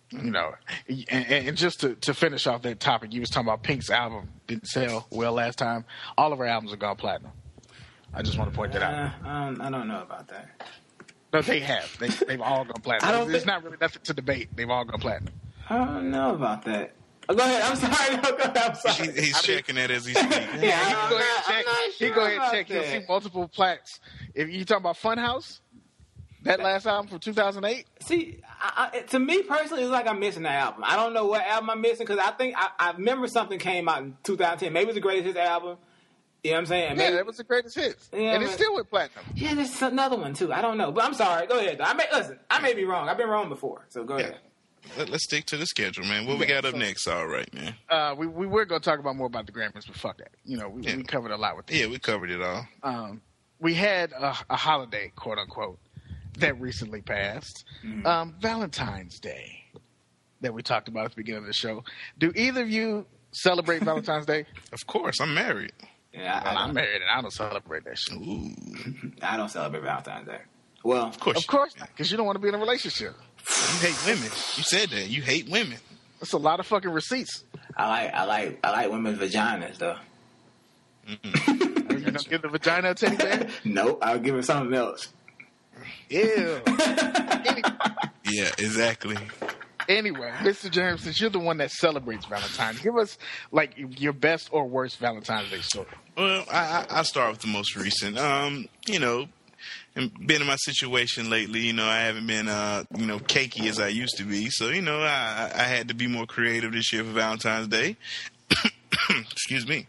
And just to finish off that topic, you was talking about Pink's album didn't sell well last time. All of her albums have gone platinum. I just want to point that out. I don't know about that. No, they have. They've all gone platinum. There's not really nothing to debate. They've all gone platinum. I don't know about that. Go ahead. I'm sorry. I'm sorry. He's checking that as he speaks. Yeah, go ahead and check. You'll see multiple plaques. If you talking about Funhouse, that last album from 2008. See, to me personally, it's like I'm missing that album. I don't know what album I'm missing because I think I remember something came out in 2010. Maybe it's the Greatest Hits album. You know what I'm saying? Yeah, that was the greatest hits. Yeah, and it still went platinum. Yeah, there's another one, too. I don't know. But I'm sorry. Go ahead. Listen, I may be wrong. I've been wrong before. So go ahead. Let's stick to the schedule, man. What we got up next? All right, man. We were going to talk about more about the Grammys, but fuck that. You know, we covered a lot with that. Yeah, we covered it all. We had a holiday, quote unquote, that recently passed. Valentine's Day, that we talked about at the beginning of the show. Do either of you celebrate Valentine's Day? Of course, I'm married. Yeah, I'm married and I don't celebrate that shit. Ooh. I don't celebrate Valentine's Day. Well, of course not, because you don't want to be in a relationship. You hate women. You said that. You hate women. That's a lot of fucking receipts. I like women's vaginas though. Are you gonna give the vagina a teddy bear? Nope, I'll give her something else. Ew. Yeah, exactly. Anyway, Mr. James, since you're the one that celebrates Valentine's, give us like your best or worst Valentine's Day story. Well, I'll start with the most recent. You know, been in my situation lately, you know, I haven't been, cakey as I used to be. So, you know, I had to be more creative this year for Valentine's Day. Excuse me.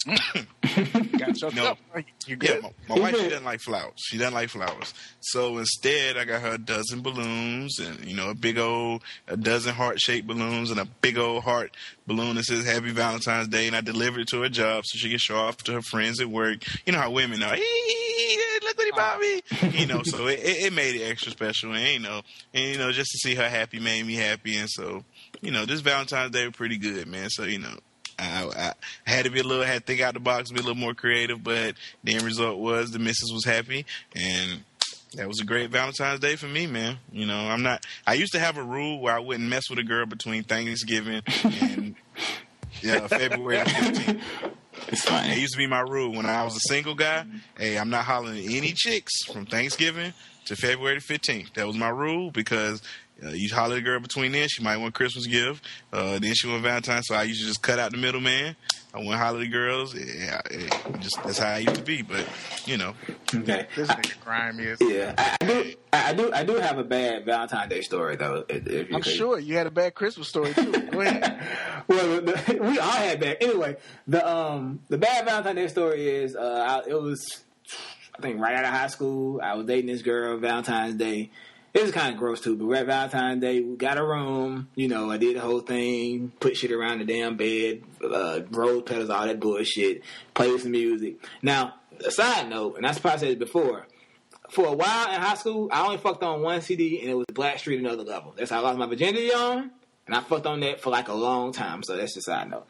No, you good? Yeah, my wife, she doesn't like flowers. She doesn't like flowers. So instead, I got her a dozen balloons and, you know, a dozen heart-shaped balloons and a big old heart balloon that says Happy Valentine's Day. And I delivered it to her job so she can show off to her friends at work. You know how women are. Look what he bought me. You know, so it made it extra special. And, you know, just to see her happy made me happy. And so, you know, this Valentine's Day was pretty good, man. So, you know, I had to think out the box, be a little more creative, but the end result was the missus was happy, and that was a great Valentine's Day for me, man. You know, I used to have a rule where I wouldn't mess with a girl between Thanksgiving and February the 15th. It's fine. It used to be my rule when I was a single guy. Hey, I'm not hollering at any chicks from Thanksgiving to February the 15th. That was my rule because you holler at a girl between then, she might want a Christmas gift. Then she want Valentine's, so I used to just cut out the middleman. I went holler at girls. That's how I used to be. But you know, okay. This nigga grimy is. Yeah, I do have a bad Valentine's Day story though. I'm sure you had a bad Christmas story too. Go ahead. Well, we all had bad. Anyway, the bad Valentine's Day story is it was, I think, right out of high school. I was dating this girl Valentine's Day. It was kind of gross too, but we're at Valentine's Day. We got a room. You know, I did the whole thing, put shit around the damn bed, rose petals, all that bullshit, play with some music. Now, a side note, and I probably said it before, for a while in high school, I only fucked on one CD, and it was Blackstreet Another Level. That's how I lost my virginity on, and I fucked on that for like a long time, so that's just a side note.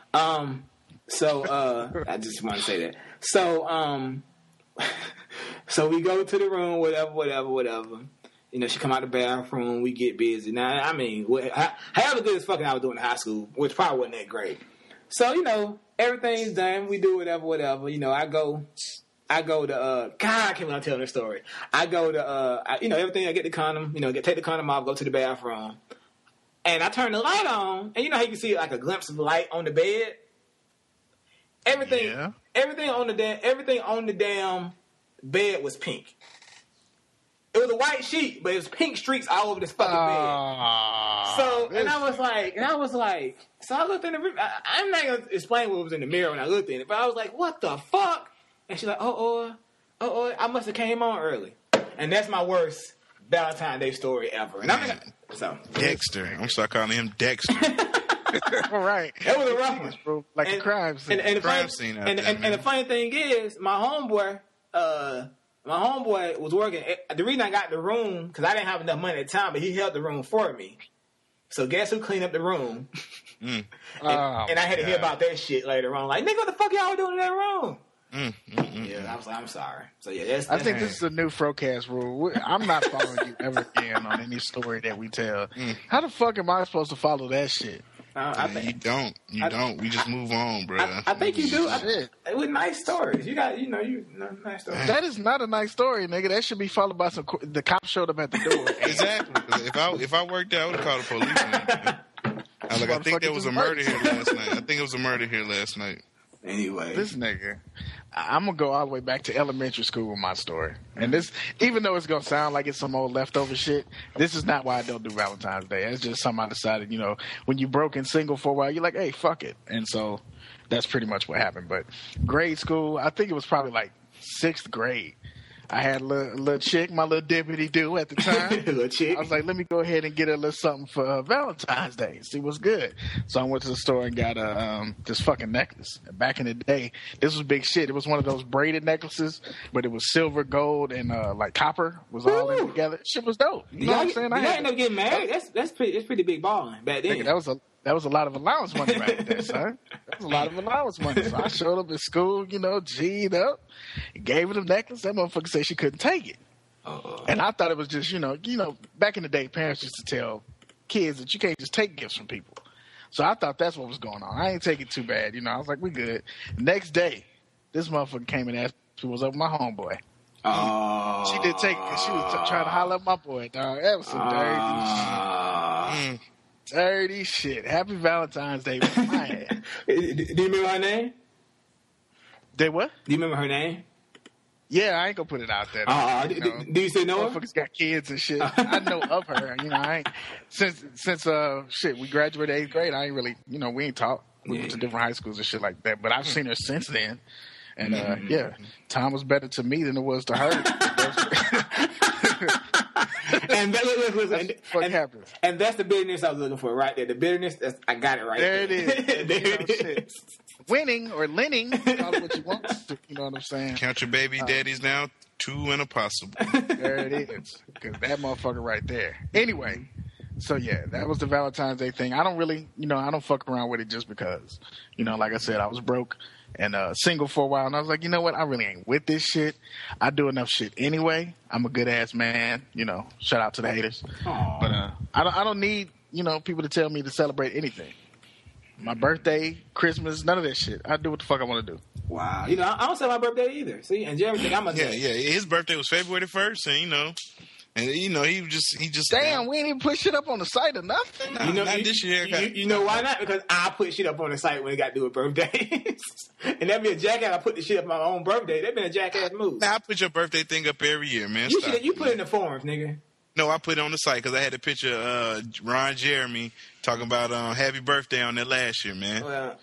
I just want to say that. So we go to the room, whatever. You know, she come out the bathroom, we get busy. Now, I mean, however good as fucking I was doing in high school, which probably wasn't that great. So, you know, everything's done. We do whatever. You know, I go to, God, I can't believe I'm telling this story. I go to, everything, I get the condom, take the condom off, go to the bathroom. And I turn the light on, and you know how you can see like a glimpse of light on the bed? Everything on the damn bed was pink. It was a white sheet, but it was pink streaks all over this fucking bed. So I looked in the mirror. I'm not going to explain what was in the mirror when I looked in it, but I was like, what the fuck? And she's like, I must have came on early. And that's my worst Valentine's Day story ever. And Dexter. I'm start calling him Dexter. All right. That was a rough one. Bro, like a crime scene. And the funny thing is, my homeboy was working. The reason I got the room, because I didn't have enough money at the time, but he held the room for me. So guess who cleaned up the room? And I had to hear about that shit later on. Like, nigga, what the fuck y'all doing in that room? Yeah, I was like, I'm sorry. So yeah, I think this is a new Frocast rule. I'm not following you ever again on any story that we tell. How the fuck am I supposed to follow that shit? You don't. We just move on, bro. I think you do. With nice stories. You nice stories. That is not a nice story, nigga. That should be followed by the cop showed up at the door. Exactly. If I worked there, I would have called the police. I think there was a murder here last night. Anyway, this nigga, I'm gonna go all the way back to elementary school with my story. And this, even though it's gonna sound like it's some old leftover shit, this is not why I don't do Valentine's Day. It's just something I decided, when you broke and single for a while, you're like, hey, fuck it. And so that's pretty much what happened. But grade school, I think it was probably like 6th grade. I had a little chick, my little deputy do at the time. Little chick. I was like, let me go ahead and get her a little something for Valentine's Day. See what's good. So I went to the store and got this fucking necklace. Back in the day, this was big shit. It was one of those braided necklaces, but it was silver, gold, and like copper was all in together. Shit was dope. You know what I'm saying? I ended up getting married. That's pretty big balling back then. Nigga, that was a lot of allowance money right there, son. That was a lot of allowance money. So I showed up at school, G'd up, gave her the necklace. That motherfucker said she couldn't take it. And I thought it was just, back in the day, parents used to tell kids that you can't just take gifts from people. So I thought that's what was going on. I ain't take it too bad. I was like, we good. Next day, this motherfucker came and asked me what's up with my homeboy. Oh. She did take it. She was trying to holler at my boy, dog. That was some dirty shit. Dirty shit. Happy Valentine's Day with my ass. Do you remember her name? They what? Do you remember her name? Yeah, I ain't gonna put it out there. Do you say no? Motherfuckers got kids and shit. I know of her. I ain't since we graduated 8th grade. I ain't really, we ain't talked. We went to different high schools and shit like that. But I've seen her since then. And time was better to me than it was to her. And listen, what happens? And that's the bitterness I was looking for, right there. The bitterness, I got it right there. There it is. Shit. Winning or linning, call it what you want. You know what I'm saying? Count your baby daddies now, 2 and a possible. There it is. Because that motherfucker right there. Anyway, so yeah, that was the Valentine's Day thing. I don't really, I don't fuck around with it just because. Like I said, I was broke and single for a while, and I was like, you know what? I really ain't with this shit. I do enough shit anyway. I'm a good ass man. Shout out to the haters. Aww. But I don't need people to tell me to celebrate anything. My birthday, Christmas, none of that shit. I do what the fuck I want to do. Wow. I don't celebrate my birthday either. See, and Jeremy think I'm a yeah. His birthday was February 1st, and he just damn. We ain't even put shit up on the site or nothing. Not this year. You know why not? Because I put shit up on the site when it got to do with birthdays. And that'd be a jackass. I put the shit up on my own birthday. That'd been a jackass move. Nah, I put your birthday thing up every year, man. You put it in the forums, nigga. No, I put it on the site because I had a picture of Ron Jeremy talking about happy birthday on that last year, man. Well,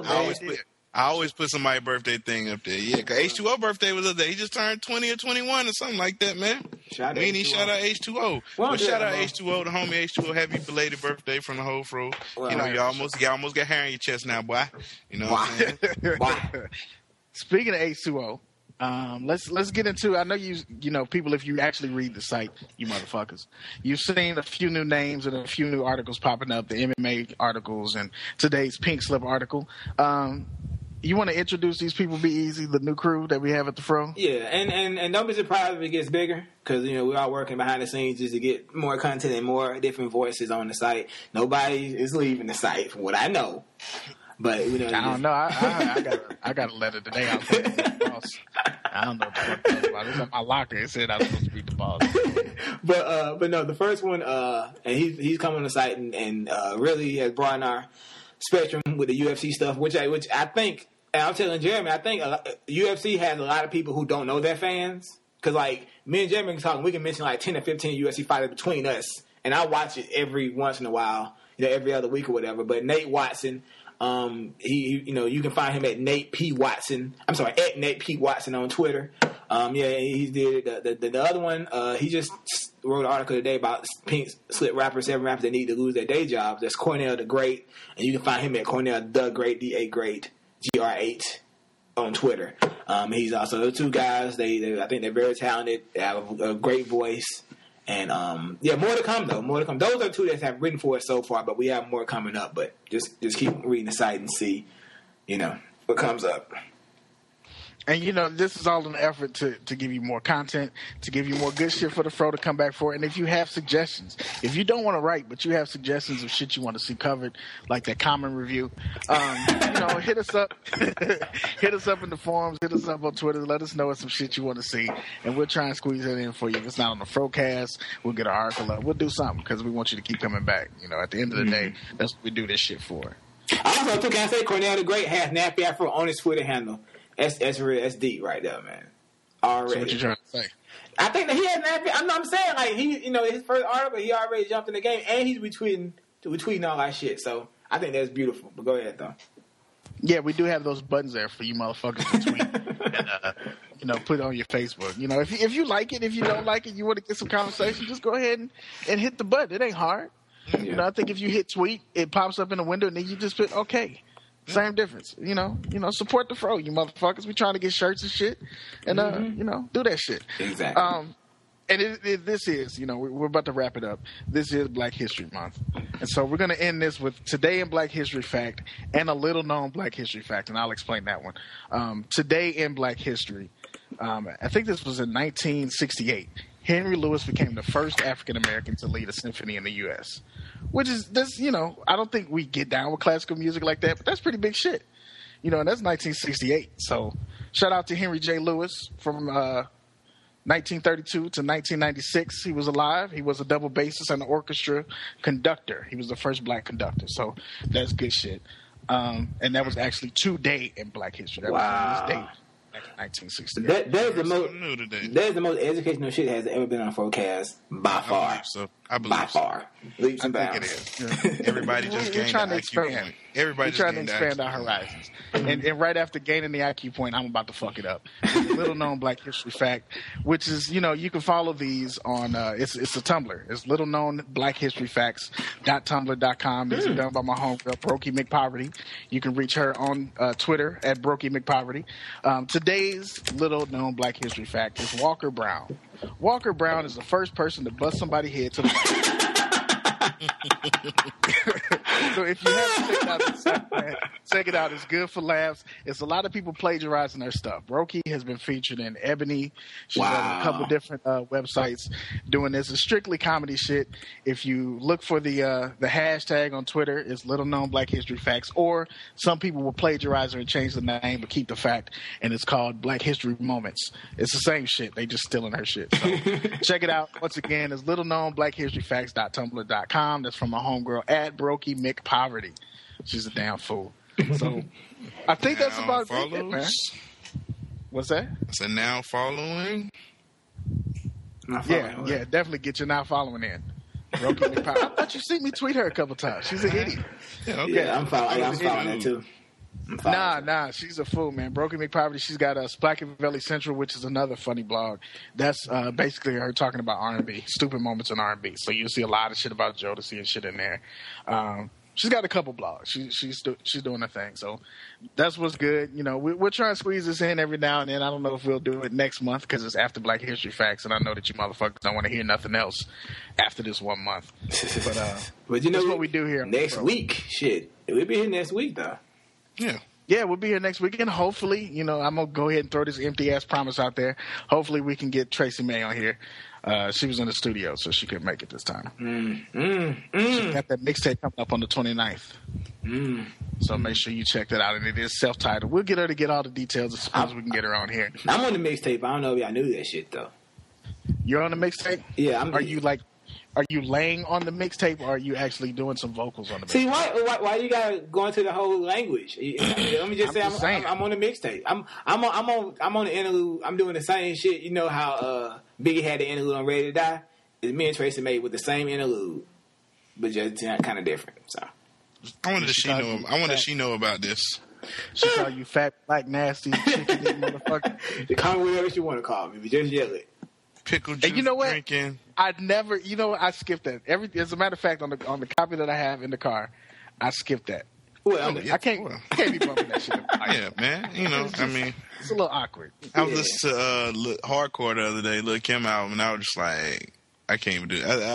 I always put somebody's birthday thing up there. Yeah, because H2O birthday was up there. He just turned 20 or 21 or something like that, man. Shout out H2O. Well, shout out H2O, the homie H2O. Happy belated birthday from the whole crew. Well, you almost got hair on your chest now, boy. You know what I'm saying? Why? Speaking of H2O, let's get into. I know people. If you actually read the site, you motherfuckers, you've seen a few new names and a few new articles popping up. The MMA articles and today's Pink Slip article. You want to introduce these people? Be easy, the new crew that we have at the Fro. Yeah, and don't be surprised if it gets bigger because we're all working behind the scenes just to get more content and more different voices on the site. Nobody is leaving the site, from what I know. But I don't know. I got a letter today. I don't know what the fuck that was about. It was on my locker. It said I was supposed to beat the boss. But no, the first one, and he's come on the site and really has broadened our spectrum with the UFC stuff, which I think, and I'm telling Jeremy, I think UFC has a lot of people who don't know they're fans. Because me and Jeremy can talk, we can mention 10 or 15 UFC fighters between us, and I watch it every once in a while, every other week or whatever. But Nate Watson. You can find him at Nate P. Watson. I'm sorry, at Nate P. Watson on Twitter. He did the other one. He just wrote an article today about Pink Slip rappers, 7 rappers that need to lose their day jobs. That's Cornell the Great, and you can find him at Cornell the Great, D-A Great, GR8 on Twitter. He's also those two guys. I think they're very talented. They have a great voice. And, more to come, though. More to come. Those are 2 that have written for us so far, but we have more coming up. But just keep reading the site and see, what comes up. And, this is all an effort to give you more content, to give you more good shit for the Fro to come back for. And if you have suggestions, if you don't want to write, but you have suggestions of shit you want to see covered, like that Common review, hit us up. Hit us up in the forums. Hit us up on Twitter. Let us know what some shit you want to see. And we'll try and squeeze that in for you. If it's not on the Frocast, we'll get an article up. We'll do something because we want you to keep coming back. At the end of the day, that's what we do this shit for. Also, too, can I say Cornell the Great has Nappy Afro on his Twitter handle. That's real. That's deep right there, man. Already. So what you trying to say? I think that he has Nappy. I'm saying like he, his first article, he already jumped in the game, and he's retweeting all that shit. So I think that's beautiful. But go ahead though. Yeah, we do have those buttons there for you motherfuckers to tweet and put it on your Facebook. If you like it, if you don't like it, you want to get some conversation, just go ahead and hit the button. It ain't hard. Yeah. I think if you hit tweet, it pops up in the window, and then you just put okay. Same difference. Support the fro, you motherfuckers. We trying to get shirts and shit, and do that shit. Exactly. And this is, we're about to wrap it up. This is Black History Month. And so we're going to end this with Today in Black History Fact and a little known Black History Fact, and I'll explain that one. Today in Black History, I think this was in 1968. Henry Lewis became the first African American to lead a symphony in the U.S., which is, I don't think we get down with classical music like that, but that's pretty big shit. And that's 1968. So shout out to Henry J. Lewis from 1932 to 1996, he was alive. He was a double bassist and an orchestra conductor. He was the first black conductor, so that's good shit. And that was actually Today in Black History. That was this date, 1960. That is the most educational shit that has ever been on a forecast by far. I believe by far. Leaps and bounds. It is. Everybody just gained trying the to IQ expand. point. Everybody trying to expand our horizons. And right after gaining the IQ point, I'm about to fuck it up. Little known Black History Fact, which is, you can follow these on, it's a Tumblr. It's little known Black History Facts.tumblr.com. These are done by my homegirl, Brokey McPoverty. You can reach her on Twitter at Brokey McPoverty. Today's little known Black History Fact is Walker Brown. Walker Brown is the first person to bust somebody's head to the right. So if you haven't checked out the site, man, check it out. It's good for laughs. It's a lot of people plagiarizing their stuff. Brokey has been featured in Ebony. She's on a couple different websites doing this. It's strictly comedy shit. If you look for the hashtag on Twitter, it's Little Known Black History Facts. Or some people will plagiarize her and change the name but keep the fact, and it's called Black History Moments. It's the same shit. They just stealing her shit. So check it out. Once again, it's Little Known Black History Facts.tumblr.com. That's from my homegirl at Brokey McPoverty. She's a damn fool. So I think that's about it, man. What's that? I said now following. Yeah, definitely get your now following in. Brokey McPoverty. I thought you seen me tweet her a couple times. She's an idiot. Yeah, I'm following that too. Nah, she's a fool, man. Brokey McPoverty, she's got a Splackaveli Central, which is another funny blog. That's basically her talking about R&B, stupid moments in R&B. So you'll see a lot of shit about Jodeci and shit in there. She's got a couple blogs. She's doing her thing. So that's what's good. We're trying to squeeze this in every now and then. I don't know if we'll do it next month because it's after Black History Facts, and I know that you motherfuckers don't want to hear nothing else after this 1 month. But that's what we do here. Next week, shit. We'll be here next week, though. Yeah, we'll be here next weekend. Hopefully, I'm going to go ahead and throw this empty-ass promise out there. Hopefully we can get Tracy May on here. She was in the studio, so she couldn't make it this time. She got that mixtape coming up on the 29th. So make sure you check that out. And it is self-titled. We'll get her to get all the details as soon as we can get her on here. I'm on the mixtape. I don't know if y'all knew that shit, though. You're on the mixtape? Yeah. Are you laying on the mixtape, or are you actually doing some vocals on the mixtape? See, why you gotta go into the whole language? Let me just say, I'm on the mixtape. I'm on the interlude. I'm doing the same shit. You know how Biggie had the interlude on Ready to Die? It's me and Tracy made with the same interlude, but just kind of different. So I wanted to she know about this. She call you fat, black, nasty, chicken eating motherfucker. You call me whatever you want to call me, but just yell it. Pickle juice and you know what? Drinking. I'd never. I skipped that. As a matter of fact, on the copy that I have in the car, I skipped that. Well, I can't be bumping that shit. Yeah, man. It's a little awkward. I was listening to Hardcore the other day, Lil' Kim album, and I was just like, I can't even do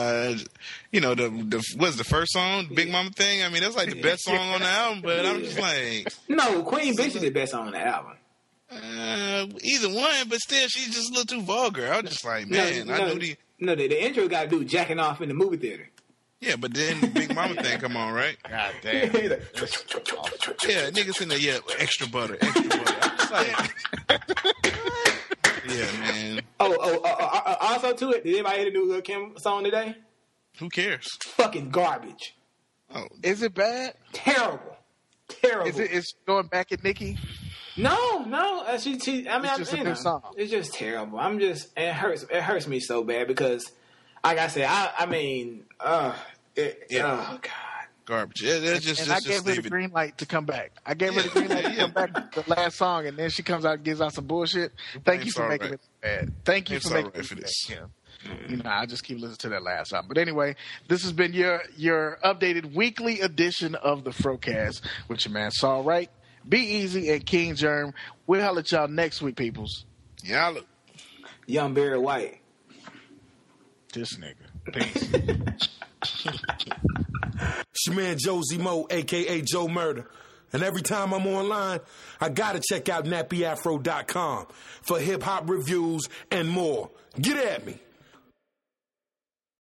it. What's the first song, Big Mama Thing? I mean, that's like the best song on the album, but I'm just like, no, Queen Bitch is the best song on the album. Either one, but still, she's just a little too vulgar. I was just like, man, the intro got to do jacking off in the movie theater. Yeah, but then the Big Mama Thing come on, right? God damn. Yeah, niggas in there, extra butter. I'm just like, yeah, man. Also to it, did anybody hear the new Lil' Kim song today? Who cares? Fucking garbage. Oh, is it bad? Terrible. terrible. Is it going back at Nicki? No. She I mean, It's just a good song. It's just terrible. It hurts me so bad because, like I said, oh God. Garbage. I gave her the green light to come back. I gave her the green light to come back to the last song, and then she comes out and gives out some bullshit. Thank you for making it bad. Thank you for making it bad. Yeah. I just keep listening to that last album. But anyway, this has been your updated weekly edition of the Frocast with your man Saul Wright, Be Easy, and King Germ. We'll holler at y'all next week, peoples. Y'all. Young Barry White. This nigga. Peace. It's your man Josie Moe, a.k.a. Joe Murder. And every time I'm online, I gotta check out nappyafro.com for hip-hop reviews and more. Get at me.